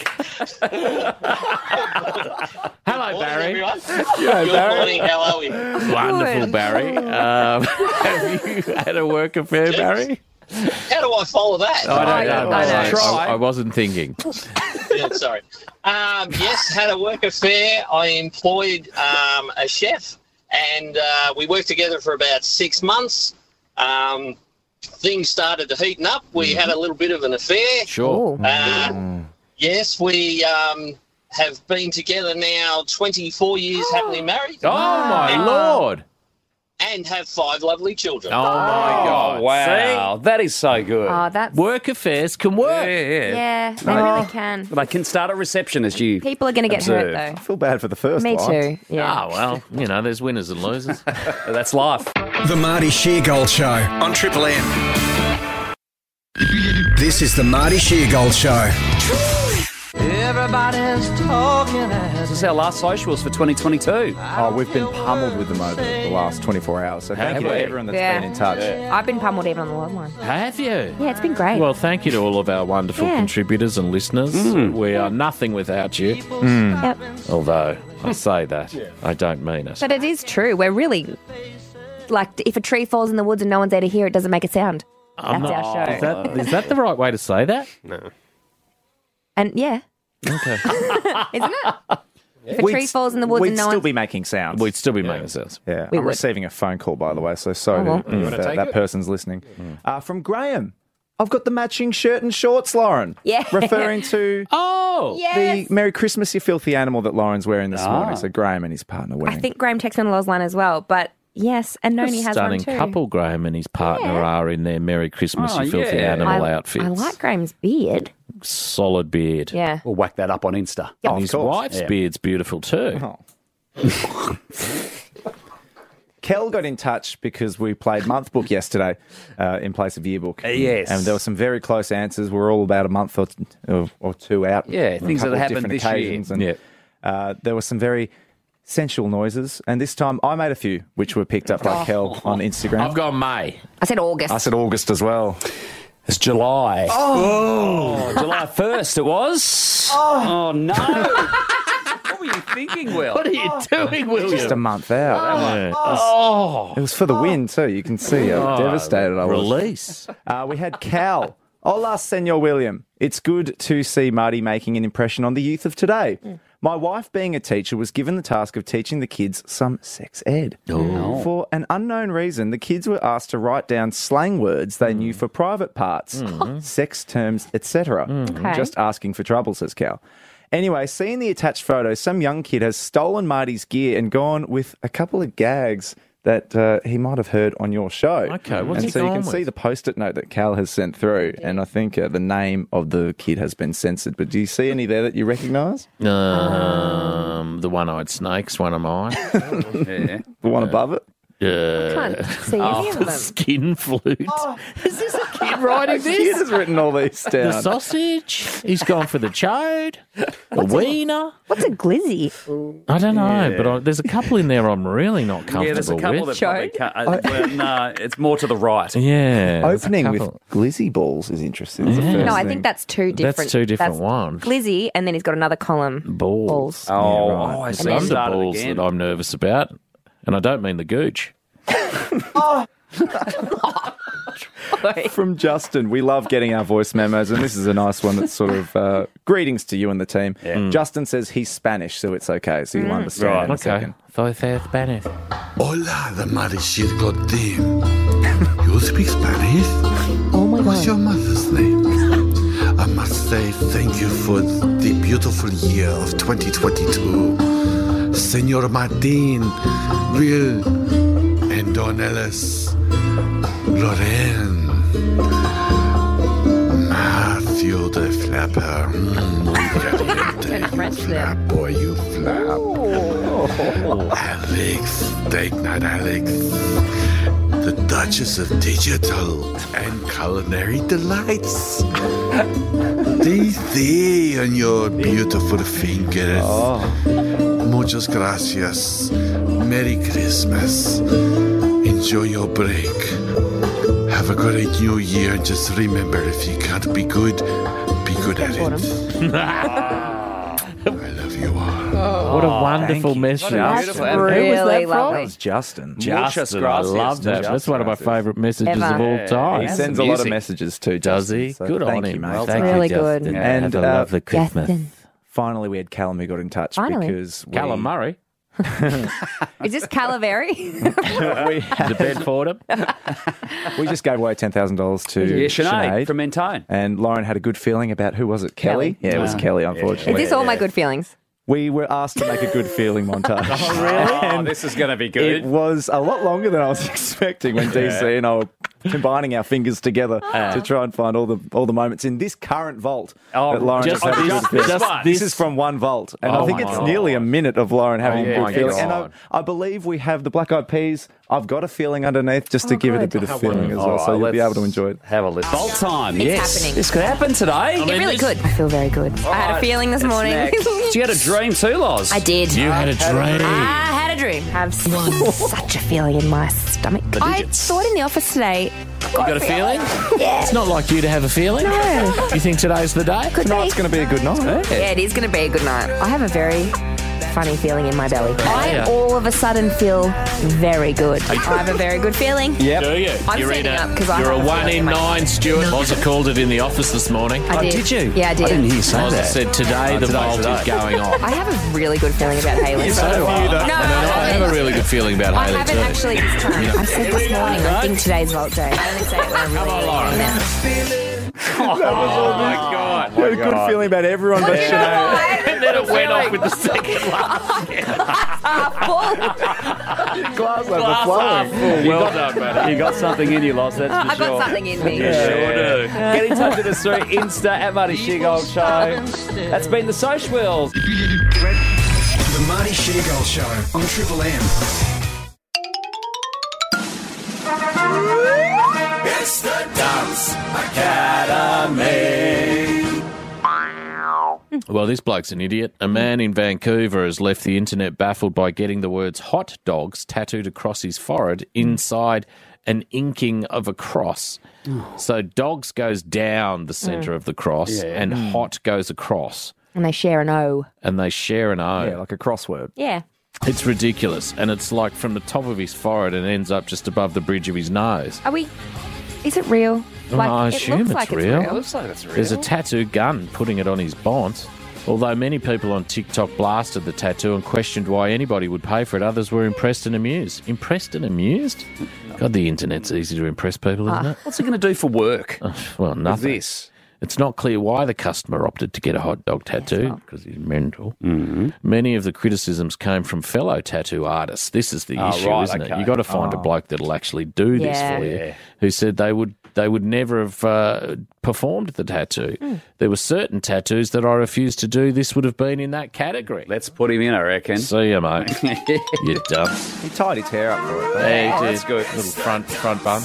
Hello, Barry. Good morning. How are we? Wonderful, Good. Barry. Have you had a work affair, Barry? How do I follow that? I don't know. Try. I wasn't thinking. Yeah, sorry. Yes, had a work affair. I employed a chef, and we worked together for about 6 months. Things started to heaten up. We had a little bit of an affair. Sure. Yes, we have been together now 24 years, happily married. Oh, my Lord. And have 5 lovely children. Oh, my God. Wow. That is so good. Oh, that's. Work affairs can work. Yeah, they really can. They can start a reception as you. People are going to get observe. hurt, I feel bad for the first though. Me one. too. Yeah. Oh, well, there's winners and losers. That's life. The Marty Sheargold Show on Triple M. This is the Marty Sheargold Show. Everybody's talking This is our last socials for 2022. Oh, we've been pummeled with them over the last 24 hours. So thank you to everyone that's Yeah. been in touch. I've been pummeled even on the log line. Have you? Yeah, it's been great. Well, thank you to all of our wonderful Yeah. contributors and listeners. We are nothing without you. Yep. Although I say that, I don't mean it. But it is true. We're really like, if a tree falls in the woods and no one's there to hear it, doesn't make a sound. That's our show. Is that the right way to say that? No. And yeah, Okay. isn't it? If a tree falls in the woods we'd and no still one's... be making sounds. We'd still be making sense. Yeah, We I'm would. receiving a phone call, by the way, so sorry Oh, well. if that person's listening. From Graham. I've got the matching shirt and shorts, Lauren. Yeah. Referring to Yes. the Merry Christmas, you filthy animal that Lauren's wearing this morning. So Graham and his partner I wearing. think Graham texted me on the Loz line as well, but yes, and Noni has one Stunning too. couple, Graham and his partner are in their Merry Christmas, Oh, you filthy yeah. animal I outfits. like Graham's beard. Solid beard. Yeah. We'll whack that up on Insta. Yep. And his wife's beard's beautiful too. Kel got in touch because we played Month Book yesterday in place of Yearbook. Yes. And there were some very close answers. We're all about a month or two out. Yeah, on things a couple that of happened different this year. occasions. And there were some very sensual noises. And this time I made a few, which were picked up by Kel on Instagram. I've gone May. I said August. I said August as well. It's July. Oh, July 1st it was. Oh no. What were you thinking, Will? What are you doing, Will? Just a month out. Oh. It was for the win too. You can see how devastated I was. Release. We had Cal. Hola, Senor William. It's good to see Marty making an impression on the youth of today. My wife, being a teacher, was given the task of teaching the kids some sex ed. Oh. For an unknown reason, the kids were asked to write down slang words they knew for private parts, sex terms, etc. Okay. Just asking for trouble, says Cal. Anyway, seeing the attached photo, some young kid has stolen Marty's gear and gone with a couple of gags that he might have heard on your show. Okay, what's and he so you gone can see with? the post-it note that Cal has sent through, and I think the name of the kid has been censored. But do you see any there that you recognise? The one-eyed snake's one of mine. The one above it? Can't see any of the them. skin flute. Is this a kid writing The kid has written all these down. The sausage. He's gone for the chode. The wiener. What's a glizzy? I don't know, but there's a couple in there I'm really not comfortable Yeah, there's a couple with. that probably can't. No, it's more to the right. Yeah. there's a Opening with couple. glizzy balls is interesting. It's the Yeah. first No, I thing. think that's two different. That's two different ones. Glizzy, and then he's got another column. Balls. Oh, right. I It's see. the Started balls again. that I'm nervous about, and I don't mean the gooch. From Justin, we love getting our voice memos, and this is a nice one that's sort of greetings to you and the team. Justin says he's Spanish, so it's okay, so you'll understand in a second. Spanish. Hola, the Maricirco team. You speak Spanish? Oh my What's god. your mother's name? I must say thank you for the beautiful year of 2022. Senor Martin, Will, and Don Ellis, Lorraine, Matthew the Flapper. Muy caliente. French there. Flap, boy, you flap. Alex, Steak Night Alex. The Duchess of Digital and Culinary Delights. DC on your beautiful fingers. Muchas gracias. Merry Christmas. Enjoy your break. Have a great new year. And just remember, if you can't be good at it. I love you all. What a wonderful message. That's Who really That lovely. was Justin. Justin, I love that. That's one of my favourite messages Ever. of all time. He sends a lot of messages too, Does Justin, he? so Good thank on you, him. mate. Thank That's you, really Justin. good. And, Have a lovely Christmas. Justin. Finally, we had Callum who got in touch Finally. because Callum Murray. Is this Calaveri? The Bedford. we just gave away $10,000 to Yeah, Sinead Sinead. from Mentone. And Lauren had a good feeling about who was it? Kelly? Yeah, it was Kelly, unfortunately. Is this all my good feelings? We were asked to make a good feeling montage. Oh, really? Oh, this is going to be It good. was a lot longer than I was expecting when DC and I were combining our fingers together to try and find all the moments in this current vault that Lauren just has had a this- good feeling. just This this- is from one vault, and Oh I think my it's God. nearly a minute of Lauren having Oh a my good feeling. And God. I believe we have the Black Eyed Peas. I've got a feeling underneath just to give it a bit of feeling as well, so you'll be able to enjoy it. Have a listen. Vault time, It's yes. happening. This could happen today. It really could. I feel very good. I had a feeling this morning. So you had a dream too, Loz? I did. You had a dream. I had a dream. I have such a feeling in my stomach. I saw it in the office today. You got a feeling? Yeah. It's not like you to have a feeling. No. You think today's the day? Tonight's going to be a good night. Yeah, it is going to be a good night. I have a very funny feeling in my belly. I all of a sudden feel very good. I have a very good feeling. Yep. Do you? I'm You're standing in up 'cause I You're a have a 1 feeling in in my- 9, Stuart. Ozza called it in the office this morning. I did. Did you? Yeah, I did. I didn't hear you say Ozza that. said today the vault is going on. I have a really good feeling about Haley. So do I. No, I have a really good feeling about I Haley haven't too. actually this time. I said this morning, I think today's Vault Day. I only say it when I really Come on, Lauren. mean it. my God. I had a good feeling about everyone but Sinead. And then it went off with the second Glass overflowing. Well done, buddy. You got something in you, Loz, that's for I've sure. got something in me. You sure do. Get in touch with us through Insta at Marty Sheargold Show. That's been the Social Wheels. The Marty Sheargold Show on Triple M. It's the Dance Academy. Well, this bloke's an idiot. A man in Vancouver has left the internet baffled by getting the words hot dogs tattooed across his forehead inside an inking of a cross. So dogs goes down the centre of the cross and hot goes across. And they share an O. And they share an O. Yeah, like a crossword. Yeah. It's ridiculous. And it's like from the top of his forehead and ends up just above the bridge of his nose. Is it real? Well, I assume looks it's like real. It's real. Looks like it's real. There's a tattoo gun putting it on his bonnet. Although many people on TikTok blasted the tattoo and questioned why anybody would pay for it, others were impressed and amused. Impressed and amused? God, the internet's easy to impress people, isn't it? What's it going to do for work? Well, nothing. This. It's not clear why the customer opted to get a hot dog tattoo, because he's mental. Mm-hmm. Many of the criticisms came from fellow tattoo artists. This is the issue, right, isn't it? okay. You've got to find a bloke that'll actually do this for you, who said they would never have performed the tattoo. There were certain tattoos that I refused to do. This would have been in that category. Let's put him in, I reckon. See you, mate. You dumb. He tied his hair up for it. Yeah, he did. That's good. Little front bun.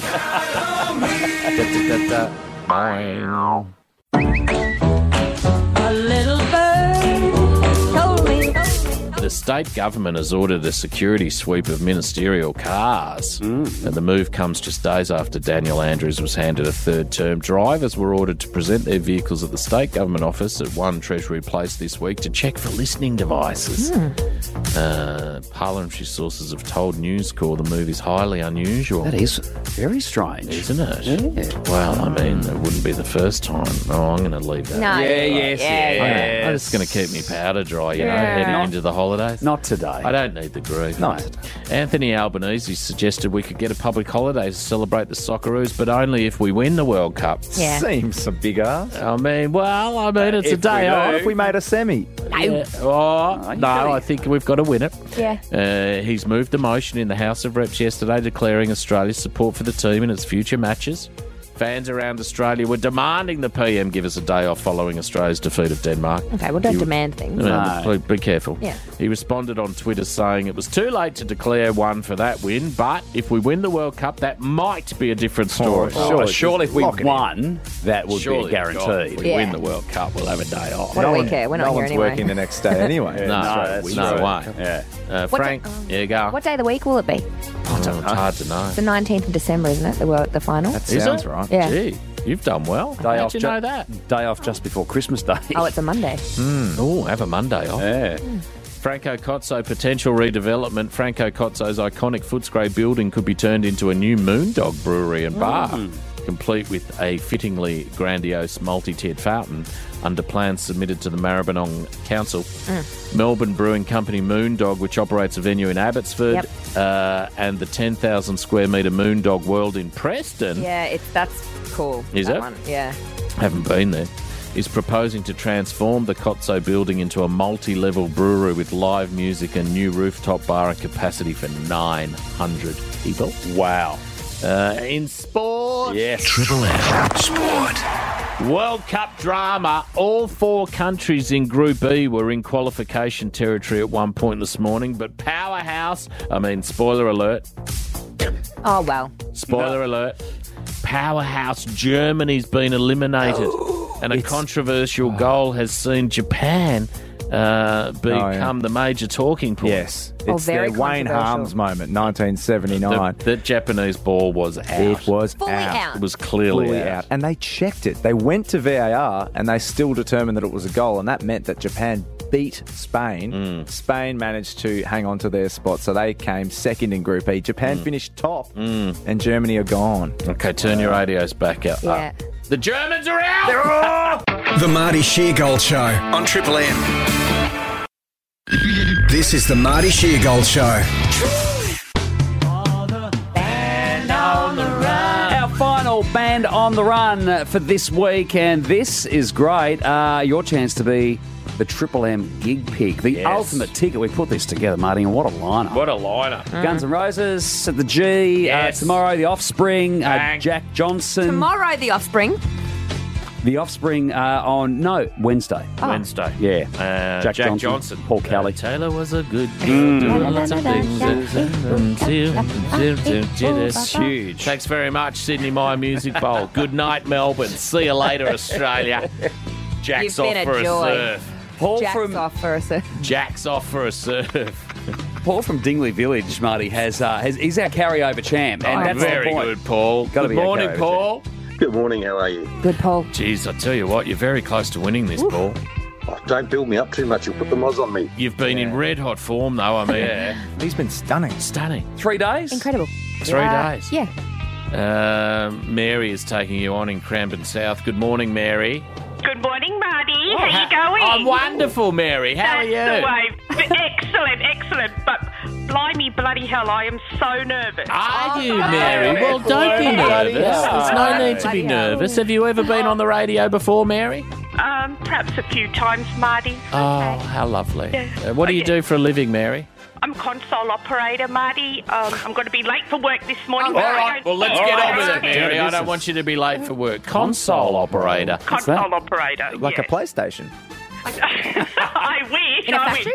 A little bird told me. The state government has ordered a security sweep of ministerial cars. And the move comes just days after Daniel Andrews was handed a third term. Drivers were ordered to present their vehicles at the state government office at One Treasury Place this week to check for listening devices. Parliamentary sources have told News Corp the move is highly unusual. That is very strange. Isn't it? Yeah. Well, I mean, it wouldn't be the first time. Oh, I'm going to leave that. No. I'm just going to keep me powder dry, heading into the holidays. Not today. I don't need the grief. No. Anthony Albanese suggested we could get a public holiday to celebrate the Socceroos, but only if we win the World Cup. Yeah. Seems some big ass. I mean, it's a day off. If we made a semi. Yeah. I think we've got to win it. Yeah. He's moved a motion in the House of Reps yesterday declaring Australia's support for the team in its future matches. Fans around Australia were demanding the PM give us a day off following Australia's defeat of Denmark. Okay, well, don't demand things. Be careful. Yeah. He responded on Twitter saying it was too late to declare one for that win, but if we win the World Cup, that might be a different story. Surely if we won, that would be Surely, guaranteed. God, if we win the World Cup, we'll have a day off. What do we care? We're not No here one's anyway. working the next day anyway. No way. Yeah. Frank, here you go. What day of the week will it be? It's hard to know. It's the 19th of December, isn't it? The final. That Is sounds it? right. Yeah. Gee, you've done well. How'd you know that? Day off just before Christmas Day. Oh, it's a Monday. Oh, have a Monday off. Yeah. Franco Cozzo potential redevelopment. Franco Cozzo's iconic Footscray building could be turned into a new Moondog brewery and bar, complete with a fittingly grandiose multi-tiered fountain under plans submitted to the Maribyrnong Council. Melbourne Brewing Company Moondog, which operates a venue in Abbotsford, and the 10,000 square metre Moondog World in Preston. Yeah, that's cool. Is that it? one. Yeah. Haven't been there. Is proposing to transform the Cozzo building into a multi-level brewery with live music and new rooftop bar and capacity for 900 people. Wow. In sport, yes. Triple M Sport. World Cup drama. All four countries in Group E were in qualification territory at one point this morning, but spoiler alert. Oh, well. Spoiler alert. Powerhouse Germany's been eliminated. And a controversial goal has seen Japan become the major talking point. Yes. It's their Wayne Harms moment, 1979. The Japanese ball was out. It was Fully out. It was clearly Fully out. And they checked it. They went to VAR and they still determined that it was a goal. And that meant that Japan beat Spain. Spain managed to hang on to their spot, so they came second in Group E. Japan finished top, and Germany are gone. Okay, turn your radios back out. Yeah. The Germans are out! The Marty Sheargold Show on Triple M. This is the Marty Sheargold Show. Our final band on on the run for this week, and this is great. Your chance to be the Triple M gig pick, the ultimate ticket. We put this together, Marty, and what a lineup. What a lineup. Guns N' Roses at the G. Tomorrow, The Offspring, Jack Johnson. Tomorrow, The Offspring. The Offspring on, Wednesday. Wednesday. Yeah. Jack Johnson. Paul Kelly. Taylor was a good girl, doing lots of things. It's huge. Thanks very much, Sydney Myer Music Bowl. Good night, Melbourne. See you later, Australia. Jack's You've off been for a a joy. surf. Jack's off for a surf. Jack's off for a surf. Paul from Dingley Village, Marty, he's our carryover champ. And that's very the point. good, Paul. Gotta Good be our morning, carryover Paul. Good morning, how are you? Good, Paul. Jeez, I tell you what, you're very close to winning this, Paul. Oh, don't build me up too much, you'll put the moz on me. You've been in red-hot form, though, I mean. He's been stunning. Stunning. 3 days? Incredible. 3 days. Yeah. Mary is taking you on in Cranbourne South. Good morning, Mary. Good morning, Marty. How you going? I'm wonderful, Mary. How are you? That's the way. Excellent. But blimey, bloody hell, I am so nervous. Are you, Mary? Well, don't be nervous. There's no need to be nervous. Have you ever been on the radio before, Mary? Perhaps a few times, Marty. Oh, how lovely. Yeah. What do you do for a living, Mary? I'm console operator, Marty. I'm going to be late for work this morning. All right, well, let's get on with it, Mary. I don't want you to be late for work. Console operator. Console operator. Like a PlayStation. I wish. In a factory?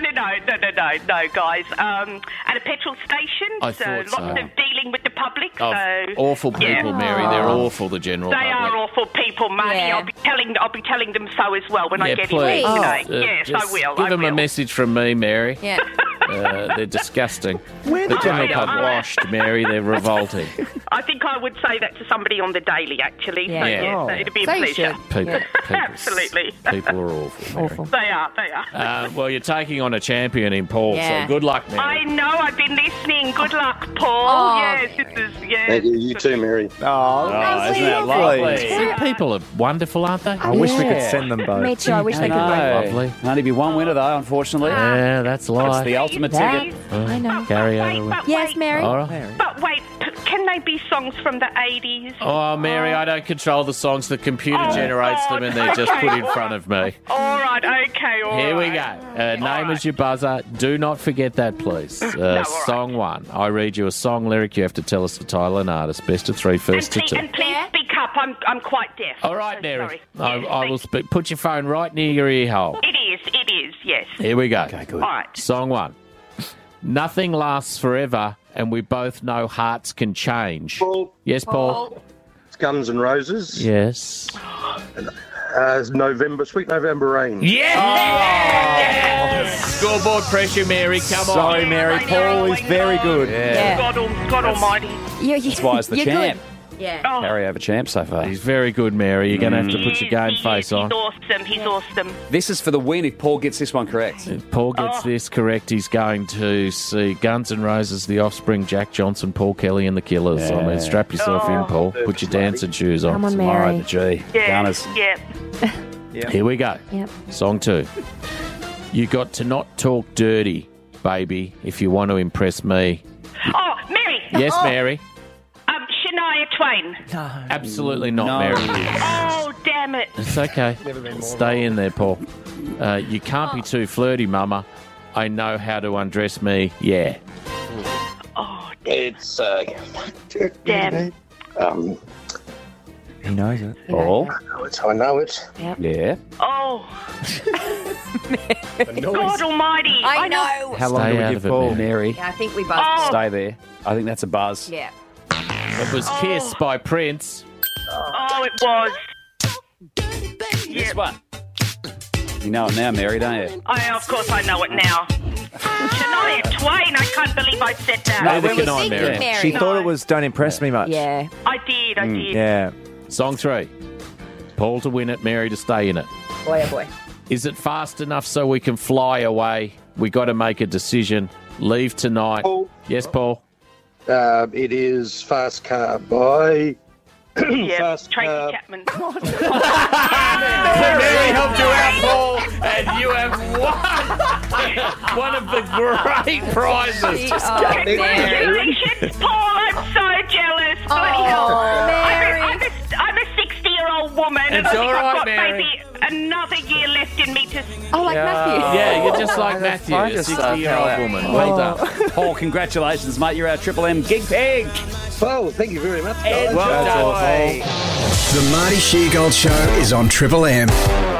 No, guys. At a petrol station. I thought so. Lots of dealing with the public. Oh, awful people, Mary. They're awful, the general They public. are awful people, Marty. Yeah. I'll be telling them so as well when I get please. in there today. Oh, Yes, I just will. Give I them will. a message from me, Mary. Yeah. They're disgusting. Where The did general they- public washed, Mary. They're revolting. I think I would say that to somebody on the daily, actually. Yeah. So, yes, Yeah. it'd be a So you pleasure. should. People, Absolutely. People are awful, Mary. They are. Well, you're taking on a champion in Paul, Yeah. so good luck, Mary. I know. I've been listening. Good luck, Paul. Oh, yes, it is. Yes. Thank you, you too, Mary. Oh, isn't that lovely? People are wonderful, aren't they? I wish we could send them both. Me too. I wish they could win. Lovely. Only be one winner, though, unfortunately. Yeah, that's life. That's the ultimate ticket. I know. Carry Wait, over. but Yes, wait. Mary. All right. But wait, can they be songs from the 80s? Oh, Mary, I don't control the songs. The computer Oh, generates God. them and they're just put in Okay, front of me. All right, okay, all right. Here we go. Name is your buzzer. Do not forget that, please. all right. Song 1. I read you a song lyric. You have to tell us the title and artist. Best of 3, first to 2. And please speak up. I'm quite deaf. All right, So Mary. sorry. I will speak. Put your phone right near your ear hole. It is, yes. Here we go. Okay, good. All right. Song 1. Nothing lasts forever, and we both know hearts can change. Paul. Yes, Paul? It's Guns N' Roses. Yes. It's November, Sweet November Rain. Yes! Scoreboard pressure, Mary. Come on. Sorry, Mary. Paul is very good. Yeah. God almighty. That's why it's the You're champ. good. Yeah. Oh, Carryover champ so far. He's very good, Mary. You're going to have to put your game face on. He's awesome. This is for the win if Paul gets this one correct. If Paul gets this correct, he's going to see Guns N' Roses, The Offspring, Jack Johnson, Paul Kelly and the Killers. I mean, strap yourself in, Paul. Put your dancing shoes on. Come on, Tomorrow Mary. at the G. Yeah, Gunners. yeah. Here we go. Yep. Song 2. You got to not talk dirty, baby, if you want to impress me. Oh, Mary. Yes, Mary. Shania Twain. Absolutely not, Mary. Oh, damn it. It's okay. Stay in there, Paul. You can't be too flirty, Mama. I know how to undress me. Yeah. Oh, It's damn. He knows it. Paul? I know it. Yeah. Oh. God almighty. I know. How long Stay do we out give of it, Paul? Mary. Yeah, I think we both. Oh. Stay there. I think that's a buzz. Yeah. It was Kiss by Prince. Oh, it was. This one. You know it now, Mary, don't you? Of course I know it now. Shania Twain. I can't believe I said that. Neither can I, Mary. Mary. She thought it was Don't Impress Me Much. Yeah. I did. Yeah. Song 3. Paul to win it, Mary to stay in it. Boy, oh boy. Is it fast enough so we can fly away? We got to make a decision. Leave tonight. Paul. Yes, Paul. It is Fast Car by Yeah, Fast Tracy Car. Chapman. Mary helped you out, Paul, and you have won one of the great prizes. Oh, Mary. Congratulations, Paul. I'm so jealous. Bloody hell. Mary. I woman, and It's I think all right, I've got Mary. maybe another year left in me to... Oh, like Matthew. Yeah, you're just like Matthew, a just 60-year-old woman. Well done. Paul, congratulations, mate. You're our Triple M gig pig. Well, thank you very much. Ed, guys. well done, The Marty Sheargold Show is on Triple M.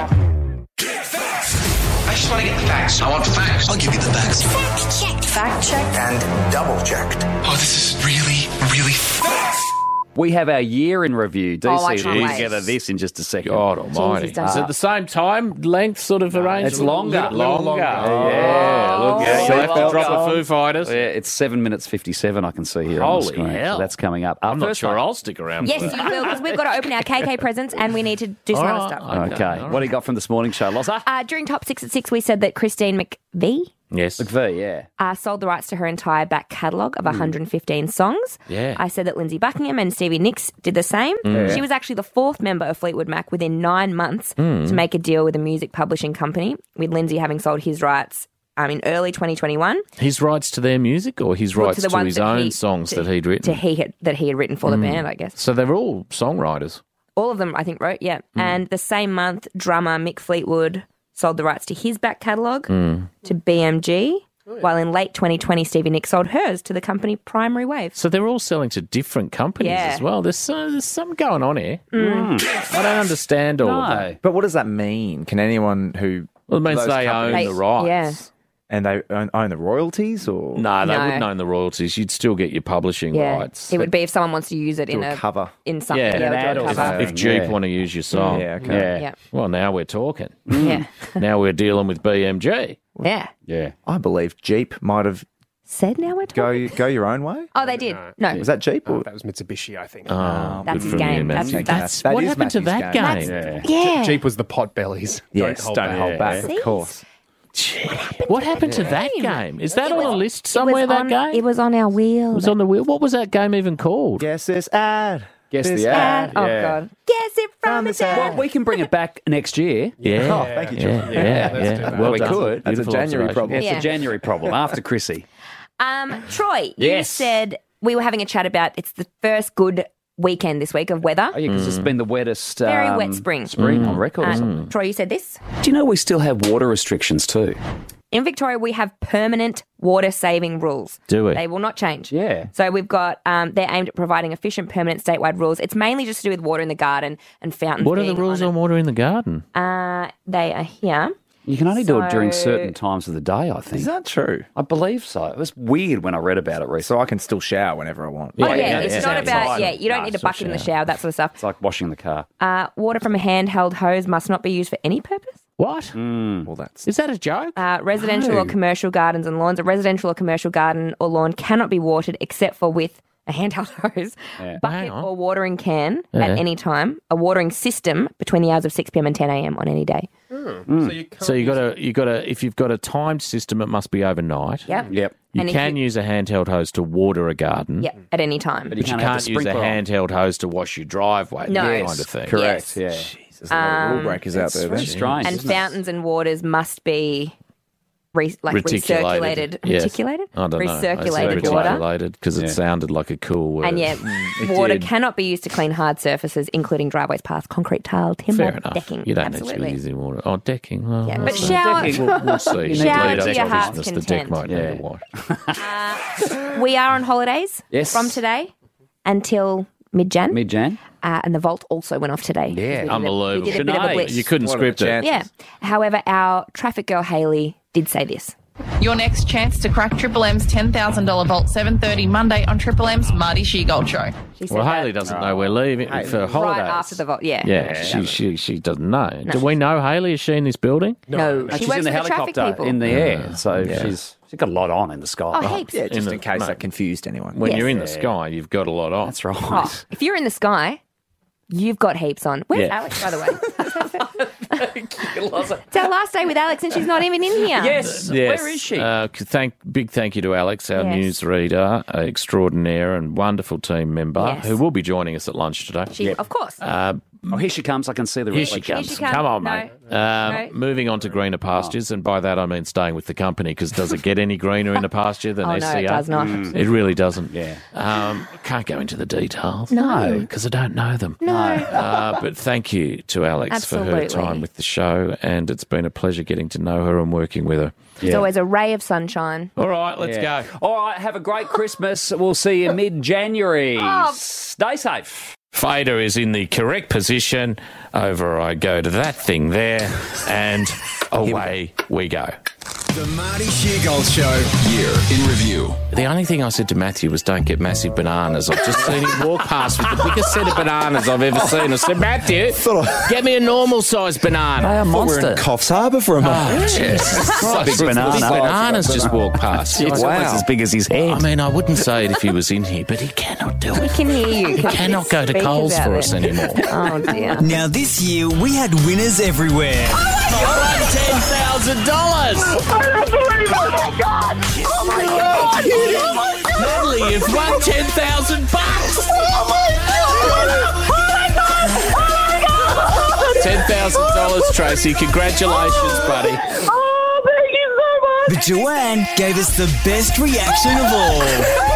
I just want to get the facts. I want facts. I'll give you the facts. Fact checked. Fact checked. And double checked. Oh, this is really, really fast. We have our year in review. DC, Oh, I can't we'll wait. together this in just a second. God almighty. Jesus, Is it the same time, length sort of arrangement? It's longer. Longer. Yeah, Look, yeah, you'll have to well drop done. the Foo Fighters. Yeah, it's 7 minutes 57. I can see here on the Holy screen. hell. So that's coming up. I'm not First sure one. I'll stick around Yes, for that. you will, because we've got to open our KK presents and we need to do some other stuff. Okay. What do you got from this morning show, Loza? During Top 6 at 6, we said that Christine McVie Yes. McVie, yeah. sold the rights to her entire back catalogue of 115 songs. Yeah. I said that Lindsay Buckingham and Stevie Nicks did the same. She was actually the fourth member of Fleetwood Mac within 9 months to make a deal with a music publishing company, with Lindsay having sold his rights in early 2021. His rights to their music or his Well, rights the to ones his that own songs that he'd written? That he had written for the band, I guess. So they're all songwriters. All of them, I think, wrote, yeah. And the same month, drummer Mick Fleetwood sold the rights to his back catalogue to BMG, while in late 2020, Stevie Nicks sold hers to the company Primary Wave. So they're all selling to different companies Yeah. as well. There's something going on here. I don't understand all of that. But what does that mean? Can anyone who... Well, it means those they own companies- the rights. Yeah. And they own the royalties, or No, they No. wouldn't own the royalties. You'd still get your publishing Yeah. rights. It would be if someone wants to use it do in a cover? in something. Yeah, Yeah, an do a ad or cover. something. If Jeep Yeah. want to use your song. Yeah, okay. Yeah. Well, now we're talking. Yeah. Now we're dealing with BMG. Yeah. Yeah. I believe Jeep might have Said now we're talking. go your own way. Oh, they did. No. Was that Jeep? Or? That was Mitsubishi, I think. Oh, That's good his for game. you, That's- Matthew. that's- That what is happened to Matthew's that game. game? Yeah. Jeep was the pot bellies. Yes, don't hold back, See? of course. What happened to that game? Is that on a list somewhere, that game? It was on our wheel. It was on the wheel. What was that game even called? Guess this ad. Guess This the ad. Oh, Yeah. God. Guess it from the Well, we can bring it back next year. Yeah. Oh, thank you, John. Yeah. let's do that. Well we done. could. That's a Beautiful January observation. problem. It's Yeah. a January problem after Chrissy. Troy, you Yes. said we were having a chat about it's the first good weekend this week of weather. Oh, yeah, because it's been the wettest Very wet spring. on record or something. Troy, you said this. Do you know we still have water restrictions too? In Victoria, we have permanent water saving rules. Do we? They will not change. Yeah. So we've got, they're aimed at providing efficient, permanent statewide rules. It's mainly just to do with water in the garden and fountains. What are the being rules on water in the garden? They are here. You can only do it during So- certain times of the day, I think. Is that true? I believe so. It was weird when I read about it recently. So I can still shower whenever I want. Oh, yeah. yeah, It's yeah. not about, Outside. you don't Nah, need a still bucket in the shower. shower, that sort of stuff. It's like washing the car. Water from a handheld hose must not be used for any purpose. What? Well, that's Is that a joke? Residential or commercial gardens and lawns. A residential or commercial garden or lawn cannot be watered except for with a handheld hose, Hang bucket on. or watering can Yeah. at any time. A watering system between the hours of 6 p.m. and 10 a.m. on any day. So you got to if you've got a timed system, it must be overnight. Yep. Yep. You And if can use a handheld hose to water a garden. Yep, at any time. But you can't have can't the use a sprinkler on. handheld hose to wash your driveway. No. that Yes. kind of thing. correct. Yes. Yeah. There's a lot of rule breakers out there. very then. strange. And isn't it? fountains and waters must be Reticulated. recirculated. Yes. Reticulated? I don't know. Recirculated water. Reticulated because it sounded like a cool word. And yet, it water did. cannot be used to clean hard surfaces, including driveways, paths, concrete, tile, timber, Fair enough. decking. You don't Absolutely. need to be using water. Oh, decking. Well, Yeah, we'll but see. shower- We'll see. You Shower Lead to up your to heart's Christmas, the deck content. might need a wash. We are on holidays Yes. from today until mid-Jan. Mid-Jan. And the vault also went off today. Yeah, We unbelievable. did a bit of a Sinead, blitz. You couldn't What are the script it. chances? Yeah. However, our traffic girl, Hayley, did say this. Your next chance to crack Triple M's $10,000 vault, 7:30 Monday on Triple M's Marty Sheargold Show. She said Well, that Hayley doesn't know we're leaving for holidays. right after the vault. Yeah. Yeah, she doesn't know. Do we know Hayley? Is she in this building? No, And she she's works in the for traffic helicopter people. in the air, so she's got a lot on in the sky. Oh, heaps. Yeah, just In in the- case mate. that confused anyone. When Yes. you're in the sky, you've got a lot on. That's right. Oh, if you're in the sky, you've got heaps on. Where's Yeah. Alex, by the way? It's our last day with Alex and she's not even in here. Yes. Yes. Where is she? Big thank you to Alex, our Yes. newsreader extraordinaire and wonderful team member, Yes. who will be joining us at lunch today. She, Of course. Oh, here she comes. I can see the Here she reflection. comes. Here she comes. Come on, No. mate. No. Moving on to greener pastures, and by that I mean staying with the company, because does it get any greener in a pasture than Oh, SCA? no, it does not. It really doesn't. Yeah. Can't go into the details. No. Because I don't know them. No. But thank you to Alex for her Absolutely. time with the show, and it's been a pleasure getting to know her and working with her. There's always a ray of sunshine. All right, let's Yeah. go. All right, have a great Christmas. We'll see you mid-January. Oh. Stay safe. Fader is in the correct position. Over I go to that thing there, and away we go. The Marty Sheargold Show. Year in review. The only thing I said to Matthew was don't get massive bananas. I've just seen him walk past with the biggest set of bananas I've ever seen. I said, Matthew, get me a normal-sized banana. They are monster. We're in Coffs Harbour for a moment. Oh, Jesus Christ. Big banana. Big bananas just walked past. It's almost as big as his head. I mean, I wouldn't say it if he was in here, but he cannot do We it. can hear you. He cannot go to Speakers Coles out for there. us anymore. Oh, dear. Now, this year, we had winners everywhere. You won $10,000. Oh my God! Oh my God! Oh my God! Natalie, you've won $10,000. Oh my God! Oh my God! $10,000, Tracy. Congratulations, buddy. Oh, thank you so much! But Joanne gave us the best reaction of all.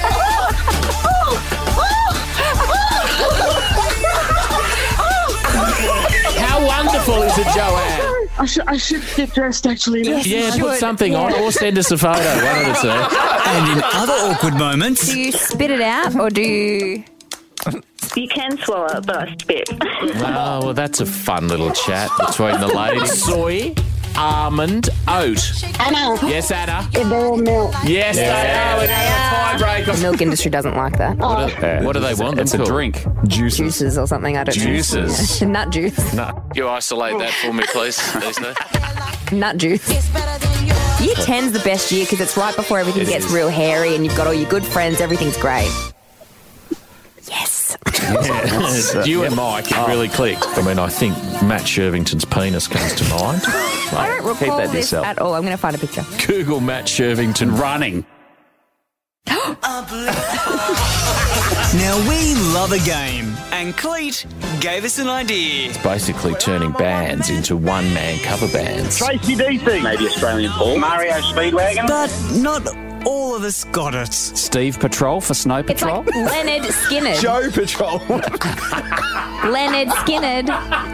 How wonderful is it, Joanne? I should get dressed actually. Now. Yeah, put something on or send us a photo. One of the two. And in other awkward moments, Do you spit it out or do you... You can swallow it, but I spit. Oh, well, that's a fun little chat between the ladies. Soy, almond, oat. Anna. Yes, Anna. They're all milk. Yes, they are. It's a tiebreaker. The milk industry doesn't like that. What do they want? It's a them called? drink. Juices or something, I don't know. Juices. Nut juice. No. You isolate that for me, please. Nut juice. Year 10's the best year because it's right before everything It gets is. real hairy and you've got all your good friends, everything's great. Yes. You and Mike, it really clicked. I mean, I think Matt Shervington's penis comes to mind. I don't recall that this yourself. at all. I'm going to find a picture. Google Matt Shervington running. now we love a game. And Cleet gave us an idea. It's basically turning bands into one-man cover bands. Tracy DC. Maybe Australian Paul. Mario Speedwagon. But not all of us got it. Steve Patrol for Snow It's Patrol. like Leonard Skinner. Joe Patrol. Leonard Skinner.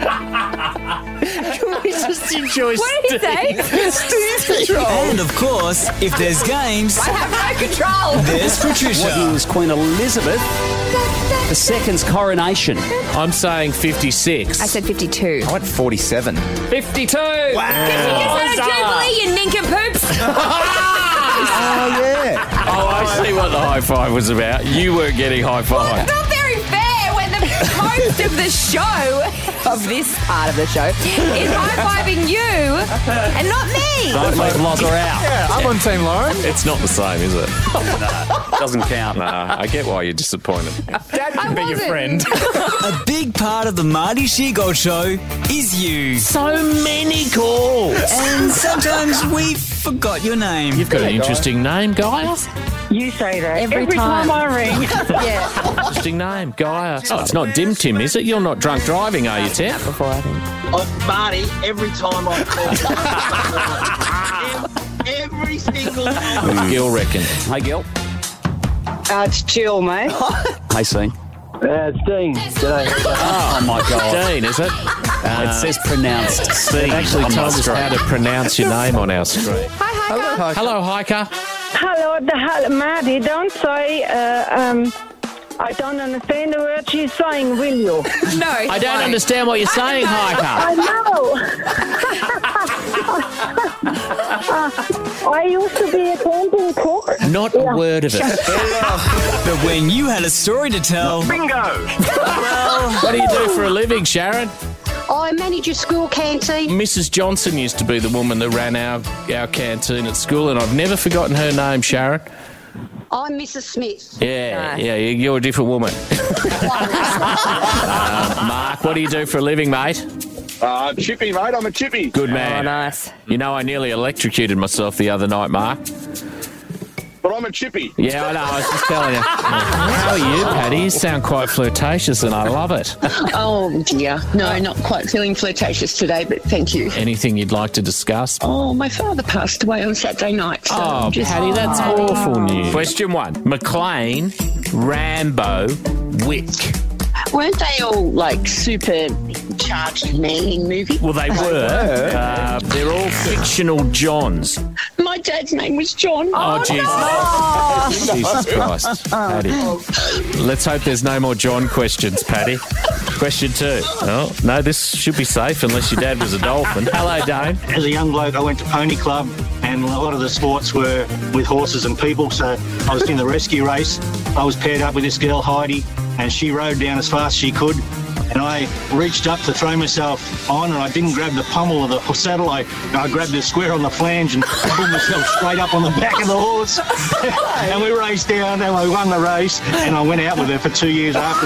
We just enjoy What did he say? Steve Patrol. And of course, if there's games, I have no control. there's Patricia. What was Queen Elizabeth II's coronation? I'm saying 56. I said 52. I went 47. 52. Because you just had a jubilee, you nincompoops. Oh, yeah. Oh, I see what the high five was about. You were getting high five. It's not very fair when the host of the show, of this part of the show, is high-fiving you and not me. Don't leave Logger out. Yeah, I'm on Team Lauren. It's not the same, is it? Doesn't count. Nah, I get why you're disappointed. Dad can be your friend. A big part of the Marty Sheargold Show is you. So many calls. And sometimes we forgot your name. You've got an interesting name, Gaia. You say that Every time I ring. Yeah. Interesting name, Gaia. Oh, it's not Dim Tim, is it? You're not drunk driving, are you, Tim? Before I think. Oh, Marty, every time I call, every single time. Gil reckon. Hey, Gil. It's chill, mate. Hey, C. It's Dean. G'day. Oh, my God. Dean, is it? It says pronounced C. It actually on tells my us how to screen. pronounce your name on our screen. Hi, Hello, Hiker. Hello, Marty. Don't say, I don't understand the word she's saying, will you? No. I don't understand what you're saying, Hiker. I used to be a camping cook. Not a word of it. But when you had a story to tell, Bingo. well, What do you do for a living, Sharon? I manage a school canteen. Mrs. Johnson used to be the woman that ran our canteen at school, and I've never forgotten her name, Sharon. I'm Mrs. Smith. Yeah, you're a different woman. Mark, what do you do for a living, mate? Chippy, mate. I'm a chippy. Good man. Oh, nice. You know, I nearly electrocuted myself the other night, Mark. But I'm a chippy. Yeah, I know. I was just telling you. How are you, Paddy? You sound quite flirtatious, and I love it. Oh, dear. No, not quite feeling flirtatious today, but thank you. Anything you'd like to discuss? Oh, my father passed away on Saturday night. So Oh, Paddy, that's awful news. Question 1. McLean, Rambo, Wick. Weren't they all, like, super charged men in movie? Well, they were. They're all fictional Johns. My dad's name was John. Oh, Jesus. Jesus Christ. Paddy. Let's hope there's no more John questions, Paddy. Question 2. Oh, no, this should be safe unless your dad was a dolphin. Hello, Dane. As a young bloke, I went to Pony Club, and a lot of the sports were with horses and people, so I was in the rescue race. I was paired up with this girl, Heidi, and she rode down as fast as she could, and I reached up to throw myself on, and I didn't grab the pommel of the saddle. I grabbed the square on the flange and pulled myself straight up on the back of the horse. And we raced down, and I won the race, and I went out with her for 2 years after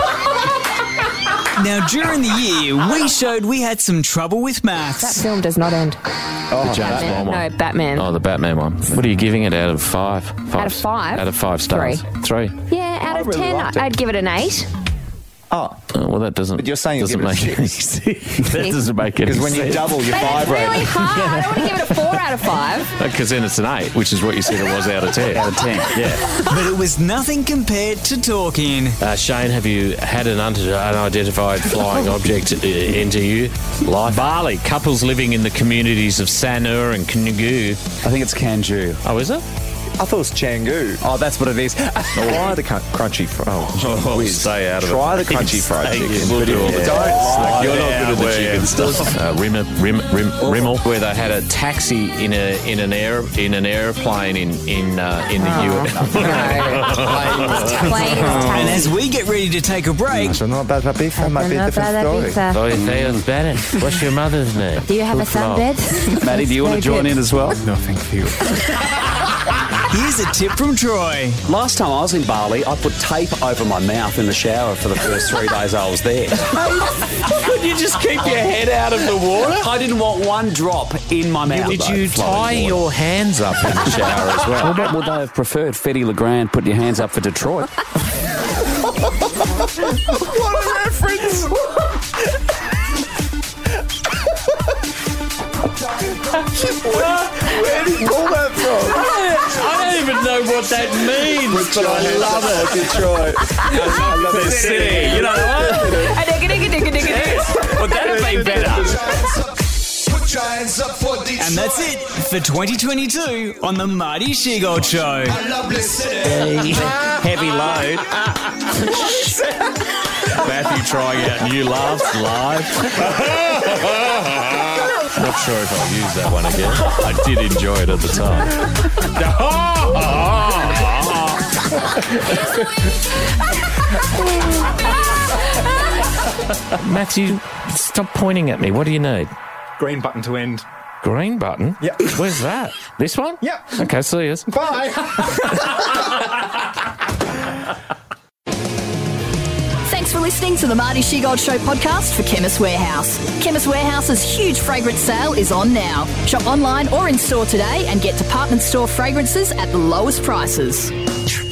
that. Now, during the year, we showed we had some trouble with maths. That film does not end. The James Bond one. No, Batman. Oh, the Batman one. What are you giving it out of 5? Out of 5? Out of 5 stars. 3. Yeah, out of 10, I'd give it an 8. Oh. Well, that doesn't. But you're saying doesn't make any sense. That doesn't make any sense. Because when you double your 5 rating. Really hard. I don't want to give it a 4 out of 5. Because then it's an 8, which is what you said it was out of 10. Out of 10, yeah. But it was nothing compared to talking. Shane, have you had an unidentified flying object into you? Life. Bali, couples living in the communities of Sanur and Kangu. I think it's Kanju. Oh, is it? I thought it was Canggu. Oh, that's what it is. Try the crunchy fried. Oh, stay out of Try it. the crunchy fried chicken. We'll do all the time. You're not good at the chicken stuff. Rimmel, where they had a taxi in an airplane in the US. And as we get ready to take a break, So not bad beef. That might be a different story. Oh, you feels better. What's your mother's name? Do you have a sunbed? Maddie, do you want to join in as well? No, thank you. here's a tip from Troy. Last time I was in Bali, I put tape over my mouth in the shower for the first 3 days I was there. Could you just keep your head out of the water? I didn't want one drop in my mouth. Did you tie your hands up in the shower as well? What would they have preferred? Fetty Legrand putting your hands up for Detroit? What a reference! Where did you pull that from? I don't even know what that means, but I love it, Detroit. I love the city. You know what? Well, that'd be better. And that's it for 2022 on the Marty Sheargold Show. Heavy load. Matthew trying out new laughs live. Not sure if I'll use that one again. I did enjoy it at the time. Matthew, stop pointing at me. What do you need? Green button to end. Green button? Yeah. Where's that? This one? Yeah. Okay, see you. Bye. Thanks for listening to the Marty Sheargold Show podcast for Chemist Warehouse. Chemist Warehouse's huge fragrance sale is on now. Shop online or in store today and get department store fragrances at the lowest prices.